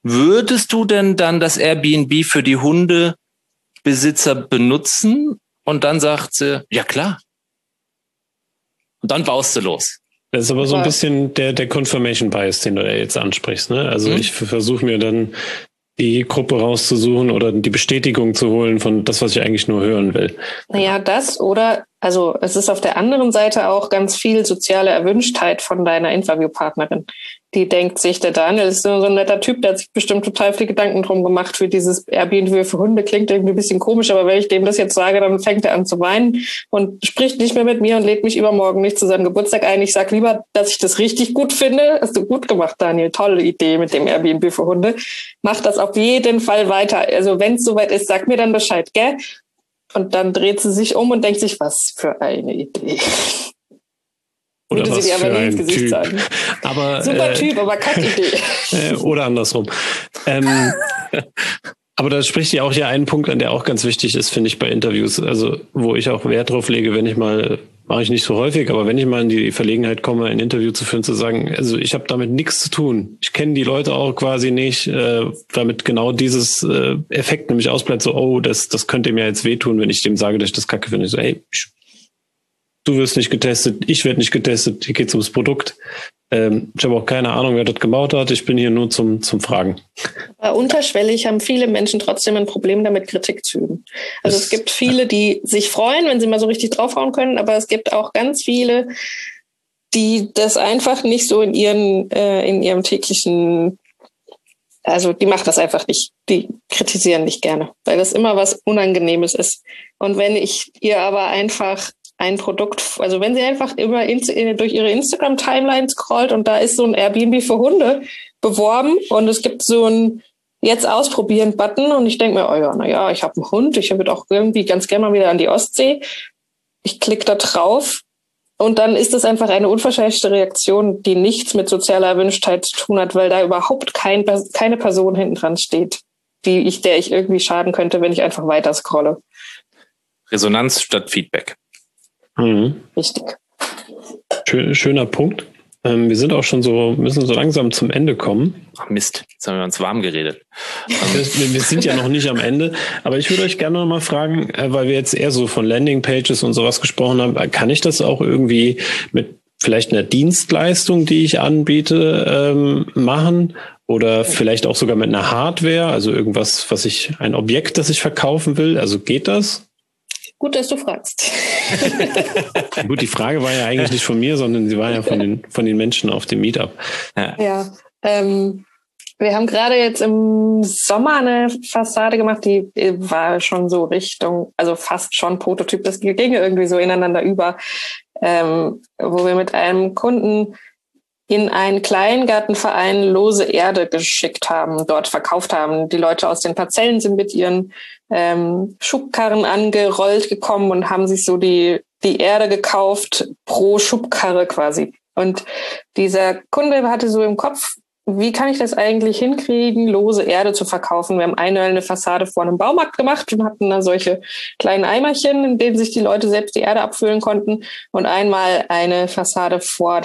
S3: Würdest du denn dann das Airbnb für die Hundebesitzer benutzen? Und dann sagt sie, ja klar. Und dann baust du los.
S1: Das ist aber so ein bisschen der Confirmation Bias, den du ja jetzt ansprichst, ne? Also ich versuche mir dann die Gruppe rauszusuchen oder die Bestätigung zu holen von das, was ich eigentlich nur hören will.
S2: Naja, das oder, also es ist auf der anderen Seite auch ganz viel soziale Erwünschtheit von deiner Interviewpartnerin. Die denkt sich, der Daniel ist so ein netter Typ, der hat sich bestimmt total viel Gedanken drum gemacht für dieses Airbnb für Hunde. Klingt irgendwie ein bisschen komisch, aber wenn ich dem das jetzt sage, dann fängt er an zu weinen und spricht nicht mehr mit mir und lädt mich übermorgen nicht zu seinem Geburtstag ein. Ich sage lieber, dass ich das richtig gut finde. Hast du gut gemacht, Daniel. Tolle Idee mit dem Airbnb für Hunde. Mach das auf jeden Fall weiter. Also wenn es soweit ist, sag mir dann Bescheid, gell? Und dann dreht sie sich um und denkt sich, was für eine Idee.
S1: Oder
S2: würde sie dir aber nie ins Gesicht
S1: Typ.
S2: sagen.
S1: Aber,
S2: super Typ, aber Kack-Idee.
S1: Oder andersrum. Aber da spricht ja auch hier einen Punkt an, der auch ganz wichtig ist, finde ich, bei Interviews. Also wo ich auch Wert drauf lege, wenn ich mal, mache ich nicht so häufig, aber wenn ich mal in die Verlegenheit komme, ein Interview zu führen, zu sagen, also ich habe damit nichts zu tun. Ich kenne die Leute auch quasi nicht, damit genau dieses Effekt nämlich ausbleibt, so, oh, das könnte mir jetzt wehtun, wenn ich dem sage, dass ich das kacke finde. So, hey, du wirst nicht getestet, ich werde nicht getestet, hier geht's ums Produkt. Ich habe auch keine Ahnung, wer das gebaut hat. Ich bin hier nur zum Fragen.
S2: Aber unterschwellig haben viele Menschen trotzdem ein Problem damit, Kritik zu üben. Also es gibt viele, die sich freuen, wenn sie mal so richtig draufhauen können, aber es gibt auch ganz viele, die das einfach nicht so in ihrem täglichen, also die machen das einfach nicht. Die kritisieren nicht gerne, weil das immer was Unangenehmes ist. Und wenn ich ihr aber einfach ein Produkt, also wenn sie einfach immer durch ihre Instagram-Timeline scrollt und da ist so ein Airbnb für Hunde beworben und es gibt so ein Jetzt ausprobieren-Button und ich denke mir, oh ja, naja, ich habe einen Hund, ich würde auch irgendwie ganz gerne mal wieder an die Ostsee. Ich klicke da drauf und dann ist das einfach eine unverschämte Reaktion, die nichts mit sozialer Erwünschtheit zu tun hat, weil da überhaupt keine Person hinten dran steht, der ich irgendwie schaden könnte, wenn ich einfach weiter scrolle.
S3: Resonanz statt Feedback.
S1: Mhm.
S2: Richtig.
S1: Schöner Punkt. Wir müssen so langsam zum Ende kommen.
S3: Ach Mist, jetzt haben wir uns warm geredet.
S1: Wir sind ja noch nicht am Ende, aber ich würde euch gerne noch mal fragen, weil wir jetzt eher so von Landingpages und sowas gesprochen haben, kann ich das auch irgendwie mit vielleicht einer Dienstleistung, die ich anbiete, machen? Oder vielleicht auch sogar mit einer Hardware, also irgendwas, ein Objekt, das ich verkaufen will? Also geht das?
S2: Gut, dass du fragst.
S1: Gut, die Frage war ja eigentlich nicht von mir, sondern sie war ja von den Menschen auf dem Meetup.
S2: Ja, wir haben gerade jetzt im Sommer eine Fassade gemacht, die war schon so Richtung, also fast schon Prototyp, das ging irgendwie so ineinander über, wo wir mit einem Kunden in einen Kleingartenverein lose Erde geschickt haben, dort verkauft haben. Die Leute aus den Parzellen sind mit ihren Schubkarren angerollt gekommen und haben sich so die Erde gekauft pro Schubkarre quasi. Und dieser Kunde hatte so im Kopf, wie kann ich das eigentlich hinkriegen, lose Erde zu verkaufen? Wir haben einmal eine Fassade vor einem Baumarkt gemacht und hatten da solche kleinen Eimerchen, in denen sich die Leute selbst die Erde abfüllen konnten, und einmal eine Fassade vor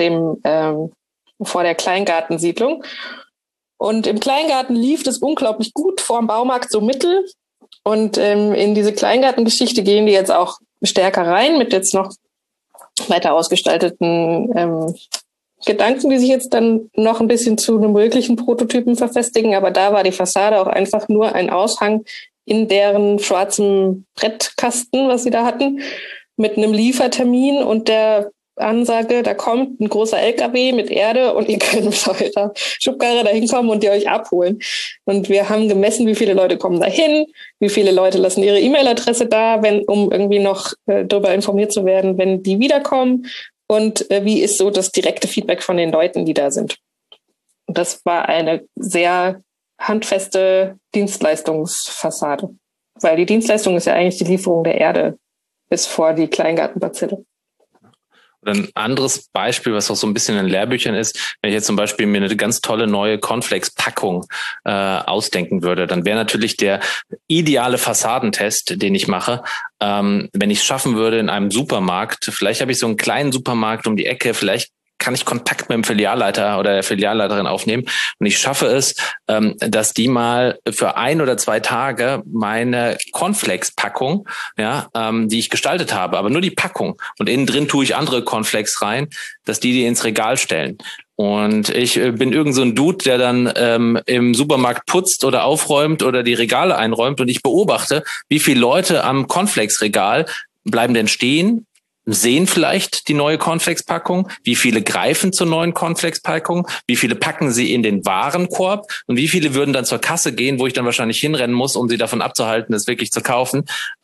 S2: der Kleingartensiedlung. Und im Kleingarten lief das unglaublich gut, vor dem Baumarkt so mittel. Und in diese Kleingartengeschichte gehen die jetzt auch stärker rein mit jetzt noch weiter ausgestalteten Gedanken, die sich jetzt dann noch ein bisschen zu einem möglichen Prototypen verfestigen. Aber da war die Fassade auch einfach nur ein Aushang in deren schwarzen Brettkasten, was sie da hatten, mit einem Liefertermin und der Ansage, da kommt ein großer LKW mit Erde und ihr könnt mit eurer Schubkarre da hinkommen und die euch abholen. Und wir haben gemessen, wie viele Leute kommen da hin, wie viele Leute lassen ihre E-Mail-Adresse da, um irgendwie noch darüber informiert zu werden, wenn die wiederkommen. Und wie ist so das direkte Feedback von den Leuten, die da sind. Und das war eine sehr handfeste Dienstleistungsfassade. Weil die Dienstleistung ist ja eigentlich die Lieferung der Erde bis vor die Kleingartenparzelle.
S3: Oder ein anderes Beispiel, was auch so ein bisschen in Lehrbüchern ist, wenn ich jetzt zum Beispiel mir eine ganz tolle neue Cornflakes-Packung ausdenken würde, dann wäre natürlich der ideale Fassadentest, den ich mache, wenn ich es schaffen würde in einem Supermarkt, vielleicht habe ich so einen kleinen Supermarkt um die Ecke, vielleicht kann ich Kontakt mit dem Filialleiter oder der Filialleiterin aufnehmen und ich schaffe es, dass die mal für 1 oder 2 Tage meine Cornflakes-Packung, die ich gestaltet habe, aber nur die Packung und innen drin tue ich andere Cornflakes rein, dass die ins Regal stellen. Und ich bin irgend so ein Dude, der dann im Supermarkt putzt oder aufräumt oder die Regale einräumt und ich beobachte, wie viele Leute am Cornflakes-Regal bleiben denn stehen, sehen vielleicht die neue Cornflakes-Packung, wie viele greifen zur neuen Cornflakes-Packung, wie viele packen sie in den Warenkorb und wie viele würden dann zur Kasse gehen, wo ich dann wahrscheinlich hinrennen muss, um sie davon abzuhalten, es wirklich zu kaufen.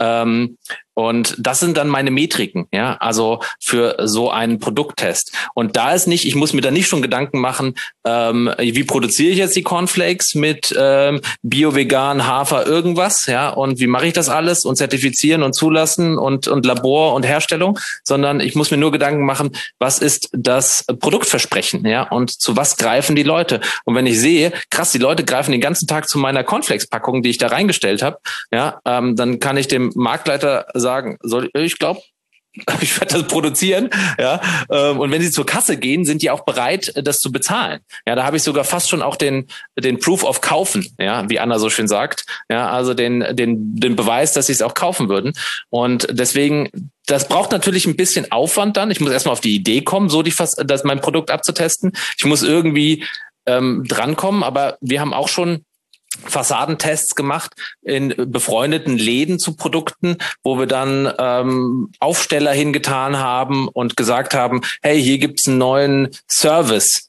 S3: Und das sind dann meine Metriken, also für so einen Produkttest. Und da ist nicht, ich muss mir da nicht schon Gedanken machen, wie produziere ich jetzt die Cornflakes mit Bio, Vegan, Hafer, irgendwas, und wie mache ich das alles und zertifizieren und zulassen und Labor und Herstellung, sondern ich muss mir nur Gedanken machen, was ist das Produktversprechen, und zu was greifen die Leute. Und wenn ich sehe, krass, die Leute greifen den ganzen Tag zu meiner Cornflakes-Packung, die ich da reingestellt habe, dann kann ich dem Marktleiter sagen, ich glaube, ich werde das produzieren, und wenn sie zur Kasse gehen, sind die auch bereit, das zu bezahlen. Da habe ich sogar fast schon auch den Proof of Kaufen, wie Anna so schön sagt, also den Beweis, dass sie es auch kaufen würden. Und deswegen, das braucht natürlich ein bisschen Aufwand dann. Ich muss erstmal auf die Idee kommen, das mein Produkt abzutesten. Ich muss irgendwie drankommen, aber wir haben auch schon Fassadentests gemacht in befreundeten Läden zu Produkten, wo wir dann Aufsteller hingetan haben und gesagt haben, hey, hier gibt's einen neuen Service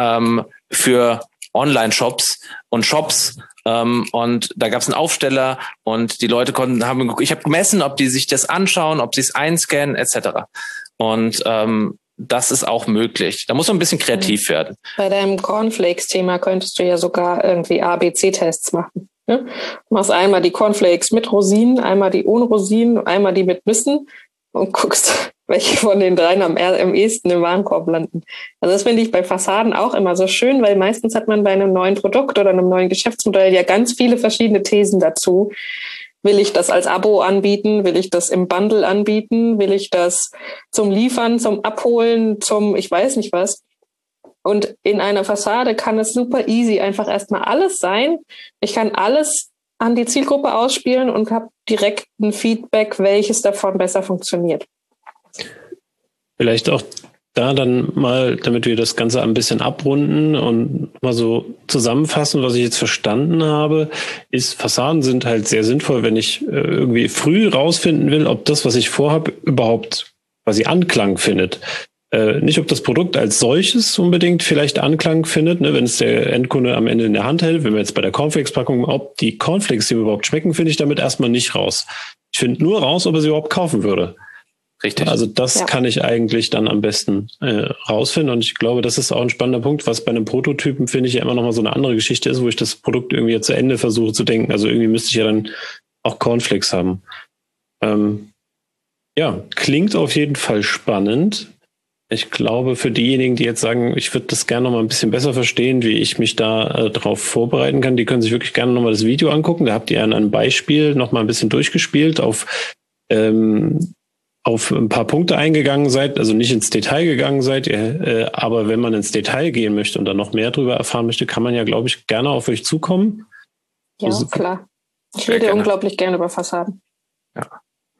S3: für Online-Shops und Shops. Und da gab's einen Aufsteller und die Leute ich habe gemessen, ob die sich das anschauen, ob sie es einscannen, etc. Und das ist auch möglich. Da muss man ein bisschen kreativ werden.
S2: Bei deinem Cornflakes-Thema könntest du ja sogar irgendwie ABC-Tests machen. Ne? Du machst einmal die Cornflakes mit Rosinen, einmal die ohne Rosinen, einmal die mit Nüssen und guckst, welche von den 3 am ehesten im Warenkorb landen. Also das finde ich bei Fassaden auch immer so schön, weil meistens hat man bei einem neuen Produkt oder einem neuen Geschäftsmodell ja ganz viele verschiedene Thesen dazu. Will ich das als Abo anbieten? Will ich das im Bundle anbieten? Will ich das zum Liefern, zum Abholen, zum ich weiß nicht was? Und in einer Fassade kann es super easy einfach erstmal alles sein. Ich kann alles an die Zielgruppe ausspielen und habe direkt ein Feedback, welches davon besser funktioniert.
S1: Vielleicht auch da dann mal, damit wir das Ganze ein bisschen abrunden und mal so zusammenfassen, was ich jetzt verstanden habe, ist, Fassaden sind halt sehr sinnvoll, wenn ich irgendwie früh rausfinden will, ob das, was ich vorhabe, überhaupt quasi Anklang findet. Nicht, ob das Produkt als solches unbedingt vielleicht Anklang findet, ne, wenn es der Endkunde am Ende in der Hand hält, wenn wir jetzt bei der Cornflakes-Packung, ob die Cornflakes ihm überhaupt schmecken, finde ich damit erstmal nicht raus. Ich finde nur raus, ob er sie überhaupt kaufen würde.
S3: Richtig.
S1: Also das kann ich eigentlich dann am besten rausfinden und ich glaube, das ist auch ein spannender Punkt, was bei einem Prototypen, finde ich, ja immer noch mal so eine andere Geschichte ist, wo ich das Produkt irgendwie jetzt zu Ende versuche zu denken. Also irgendwie müsste ich ja dann auch Cornflakes haben. Klingt auf jeden Fall spannend. Ich glaube, für diejenigen, die jetzt sagen, ich würde das gerne noch mal ein bisschen besser verstehen, wie ich mich da drauf vorbereiten kann, die können sich wirklich gerne noch mal das Video angucken. Da habt ihr an einem Beispiel noch mal ein bisschen durchgespielt, auf ein paar Punkte eingegangen seid, also nicht ins Detail gegangen seid, aber wenn man ins Detail gehen möchte und dann noch mehr darüber erfahren möchte, kann man ja, glaube ich, gerne auf euch zukommen.
S2: Ja, also, klar. Ich rede unglaublich gerne über Fassaden.
S1: Ja.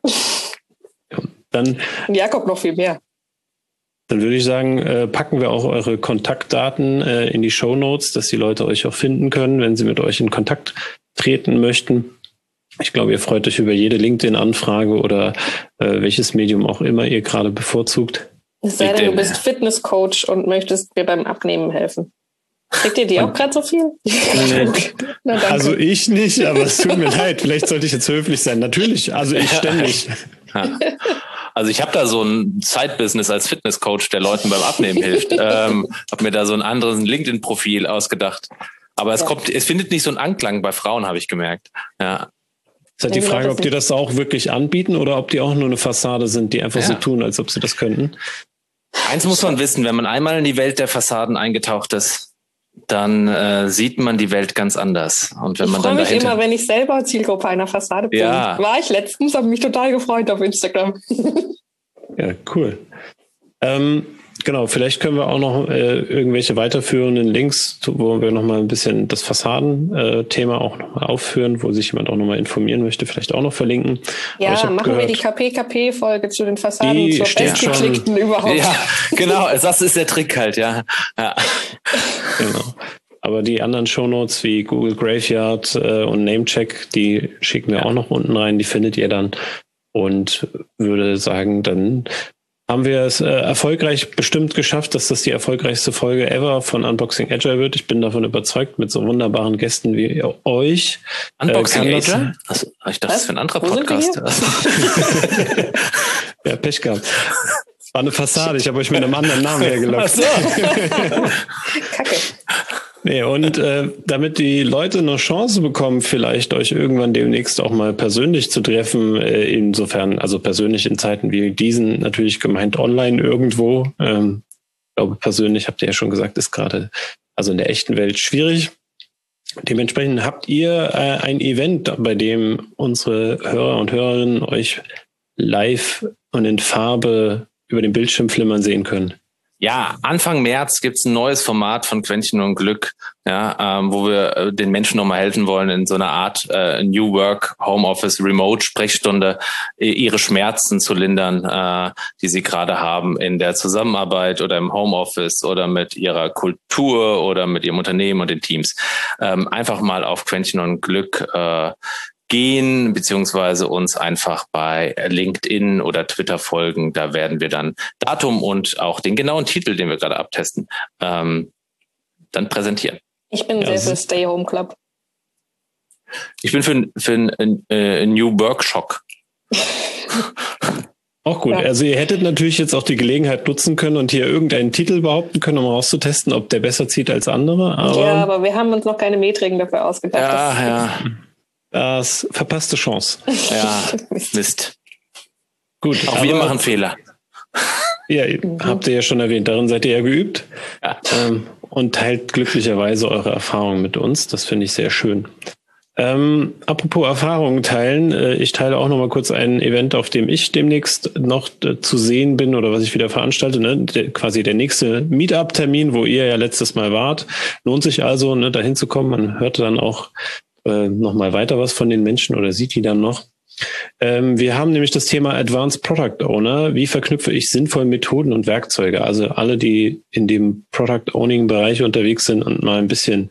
S1: Dann
S2: Jakob noch viel mehr.
S1: Dann würde ich sagen, packen wir auch eure Kontaktdaten in die Shownotes, dass die Leute euch auch finden können, wenn sie mit euch in Kontakt treten möchten. Ich glaube, ihr freut euch über jede LinkedIn-Anfrage oder welches Medium auch immer ihr gerade bevorzugt.
S2: Es sei denn, du bist Fitnesscoach und möchtest mir beim Abnehmen helfen. Kriegt ihr die auch gerade so viel?
S1: Nee. Also ich nicht, aber es tut mir leid. Vielleicht sollte ich jetzt höflich sein. Natürlich, also ich ständig.
S3: Also ich habe da so ein Side-Business als Fitnesscoach, der Leuten beim Abnehmen hilft. Habe mir da so ein anderes LinkedIn-Profil ausgedacht. Aber es findet nicht so einen Anklang bei Frauen, habe ich gemerkt. Ja.
S1: Ist halt die Frage, ob die das auch wirklich anbieten oder ob die auch nur eine Fassade sind, die einfach so tun, als ob sie das könnten.
S3: Eins muss man wissen, wenn man einmal in die Welt der Fassaden eingetaucht ist, dann sieht man die Welt ganz anders. Und wenn man dann
S2: freue mich immer, wenn ich selber Zielgruppe einer Fassade bin. Ja. War ich letztens, habe mich total gefreut auf Instagram.
S1: Ja, cool. genau, vielleicht können wir auch noch irgendwelche weiterführenden Links, wo wir nochmal ein bisschen das Fassaden-Thema auch nochmal aufführen, wo sich jemand auch nochmal informieren möchte, vielleicht auch noch verlinken.
S2: Ja, machen wir die KPKP-Folge zu den Fassaden zur bestgeklickten überhaupt.
S3: Ja, genau, das ist der Trick halt, ja.
S1: Genau. Aber die anderen Shownotes wie Google Graveyard und Namecheck, die schicken wir auch noch unten rein, die findet ihr dann. Und würde sagen, dann haben wir es erfolgreich bestimmt geschafft, dass das die erfolgreichste Folge ever von Unboxing Agile wird. Ich bin davon überzeugt, mit so wunderbaren Gästen wie euch.
S3: Unboxing Agile? Also, ich dachte, das ist für ein anderer Podcast.
S1: Ja, Pech gehabt. War eine Fassade, ich habe euch mit einem anderen Namen hergelockt.
S3: Ach so.
S2: Kacke.
S1: Nee, und damit die Leute eine Chance bekommen, vielleicht euch irgendwann demnächst auch mal persönlich zu treffen, insofern, also persönlich in Zeiten wie diesen, natürlich gemeint online irgendwo. Ich glaube, persönlich, habt ihr ja schon gesagt, ist gerade also in der echten Welt schwierig. Dementsprechend habt ihr ein Event, bei dem unsere Hörer und Hörerinnen euch live und in Farbe über den Bildschirm flimmern sehen können.
S3: Ja, Anfang März gibt's ein neues Format von Quäntchen und Glück, ja, wo wir den Menschen nochmal helfen wollen, in so einer Art New Work, Homeoffice, Remote Sprechstunde ihre Schmerzen zu lindern, die sie gerade haben in der Zusammenarbeit oder im Homeoffice oder mit ihrer Kultur oder mit ihrem Unternehmen und den Teams. Einfach mal auf Quäntchen und Glück gehen, beziehungsweise uns einfach bei LinkedIn oder Twitter folgen. Da werden wir dann Datum und auch den genauen Titel, den wir gerade abtesten, dann präsentieren.
S2: Ich bin sehr für Stay Home Club.
S3: Ich bin für ein New Workshop.
S1: Auch gut. Ja. Also ihr hättet natürlich jetzt auch die Gelegenheit nutzen können und hier irgendeinen Titel behaupten können, um rauszutesten, ob der besser zieht als andere.
S2: Aber wir haben uns noch keine Metriken dafür ausgedacht.
S1: Ja. Das verpasste Chance.
S3: Ja, Mist. Gut. Auch wir machen Fehler.
S1: Ja, habt ihr ja schon erwähnt. Darin seid ihr ja geübt. Ja. Und teilt glücklicherweise eure Erfahrungen mit uns. Das finde ich sehr schön. Apropos Erfahrungen teilen. Ich teile auch noch mal kurz ein Event, auf dem ich demnächst noch zu sehen bin oder was ich wieder veranstalte. Ne? Quasi der nächste Meetup-Termin, wo ihr ja letztes Mal wart. Lohnt sich also, ne, dahin zu kommen. Man hört dann auch noch mal weiter was von den Menschen oder sieht die dann noch. Wir haben nämlich das Thema Advanced Product Owner. Wie verknüpfe ich sinnvoll Methoden und Werkzeuge? Also alle, die in dem Product Owning Bereich unterwegs sind und mal ein bisschen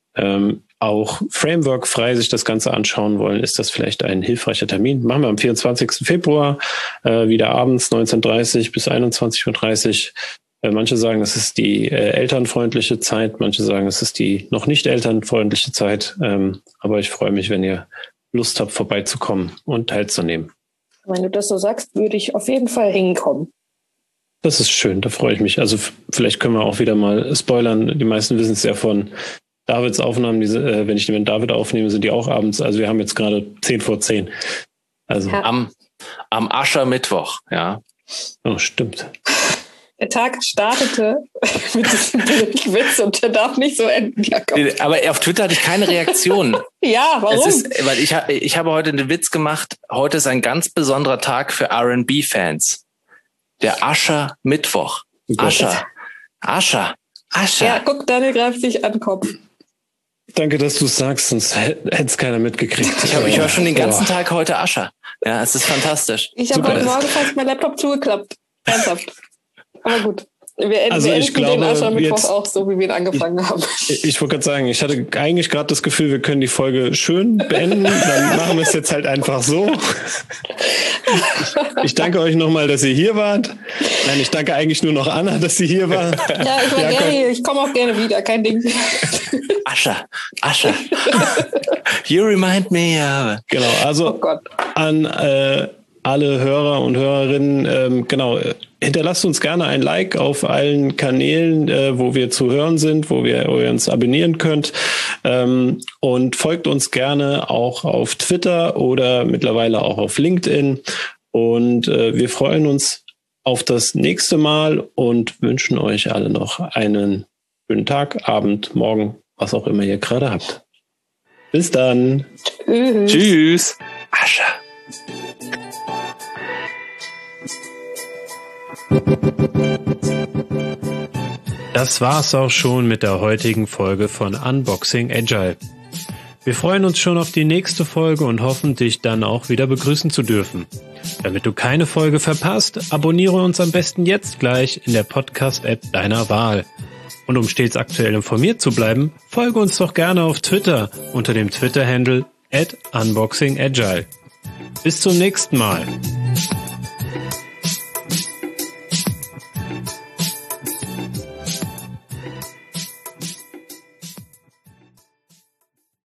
S1: auch framework-frei sich das Ganze anschauen wollen, ist das vielleicht ein hilfreicher Termin. Machen wir am 24. Februar, wieder abends 19:30 bis 21:30 Uhr. Manche sagen, es ist die elternfreundliche Zeit, manche sagen, es ist die noch nicht elternfreundliche Zeit. Aber ich freue mich, wenn ihr Lust habt, vorbeizukommen und teilzunehmen.
S2: Wenn du das so sagst, würde ich auf jeden Fall hinkommen.
S1: Das ist schön, da freue ich mich. Also vielleicht können wir auch wieder mal spoilern. Die meisten wissen es ja von Davids Aufnahmen. Wenn ich die mit David aufnehme, sind die auch abends. Also wir haben jetzt gerade 10:10. Also
S3: ja. Am Aschermittwoch, ja.
S1: Oh, stimmt.
S2: Der Tag startete mit diesem Witz und der darf nicht so enden.
S3: Aber auf Twitter hatte ich keine Reaktion.
S2: Ja, warum?
S3: Weil ich habe heute einen Witz gemacht. Heute ist ein ganz besonderer Tag für R&B-Fans. Der Aschermittwoch. Ascher.
S2: Ja, guck, Daniel greift sich an den Kopf.
S1: Danke, dass du es sagst, sonst hätte es keiner mitgekriegt.
S3: Ich höre schon den ganzen Tag heute Ascher. Ja, es ist fantastisch.
S2: Ich habe heute Morgen fast mein Laptop zugeklappt. Ernsthaft. Aber gut. Wir enden den Aschermittwoch auch so, wie wir ihn angefangen haben.
S1: Ich wollte gerade sagen, ich hatte eigentlich gerade das Gefühl, wir können die Folge schön beenden. Dann machen wir es jetzt halt einfach so. Ich danke euch nochmal, dass ihr hier wart. Nein, ich danke eigentlich nur noch Anna, dass sie hier war.
S2: Ja, ich war gerne hier. Ich komme auch gerne wieder. Kein Ding.
S3: Ascher. You remind me.
S1: Genau, also an alle Hörer und Hörerinnen, hinterlasst uns gerne ein Like auf allen Kanälen, wo wir zu hören sind, wo ihr uns abonnieren könnt, und folgt uns gerne auch auf Twitter oder mittlerweile auch auf LinkedIn, und wir freuen uns auf das nächste Mal und wünschen euch alle noch einen schönen Tag, Abend, Morgen, was auch immer ihr gerade habt. Bis dann.
S3: Tschüss. Ascher.
S4: Thank you.
S1: Das war's auch schon mit der heutigen Folge von Unboxing Agile. Wir freuen uns schon auf die nächste Folge und hoffen, dich dann auch wieder begrüßen zu dürfen. Damit du keine Folge verpasst, abonniere uns am besten jetzt gleich in der Podcast-App deiner Wahl. Und um stets aktuell informiert zu bleiben, folge uns doch gerne auf Twitter unter dem Twitter-Handle @unboxingagile. Bis zum nächsten Mal.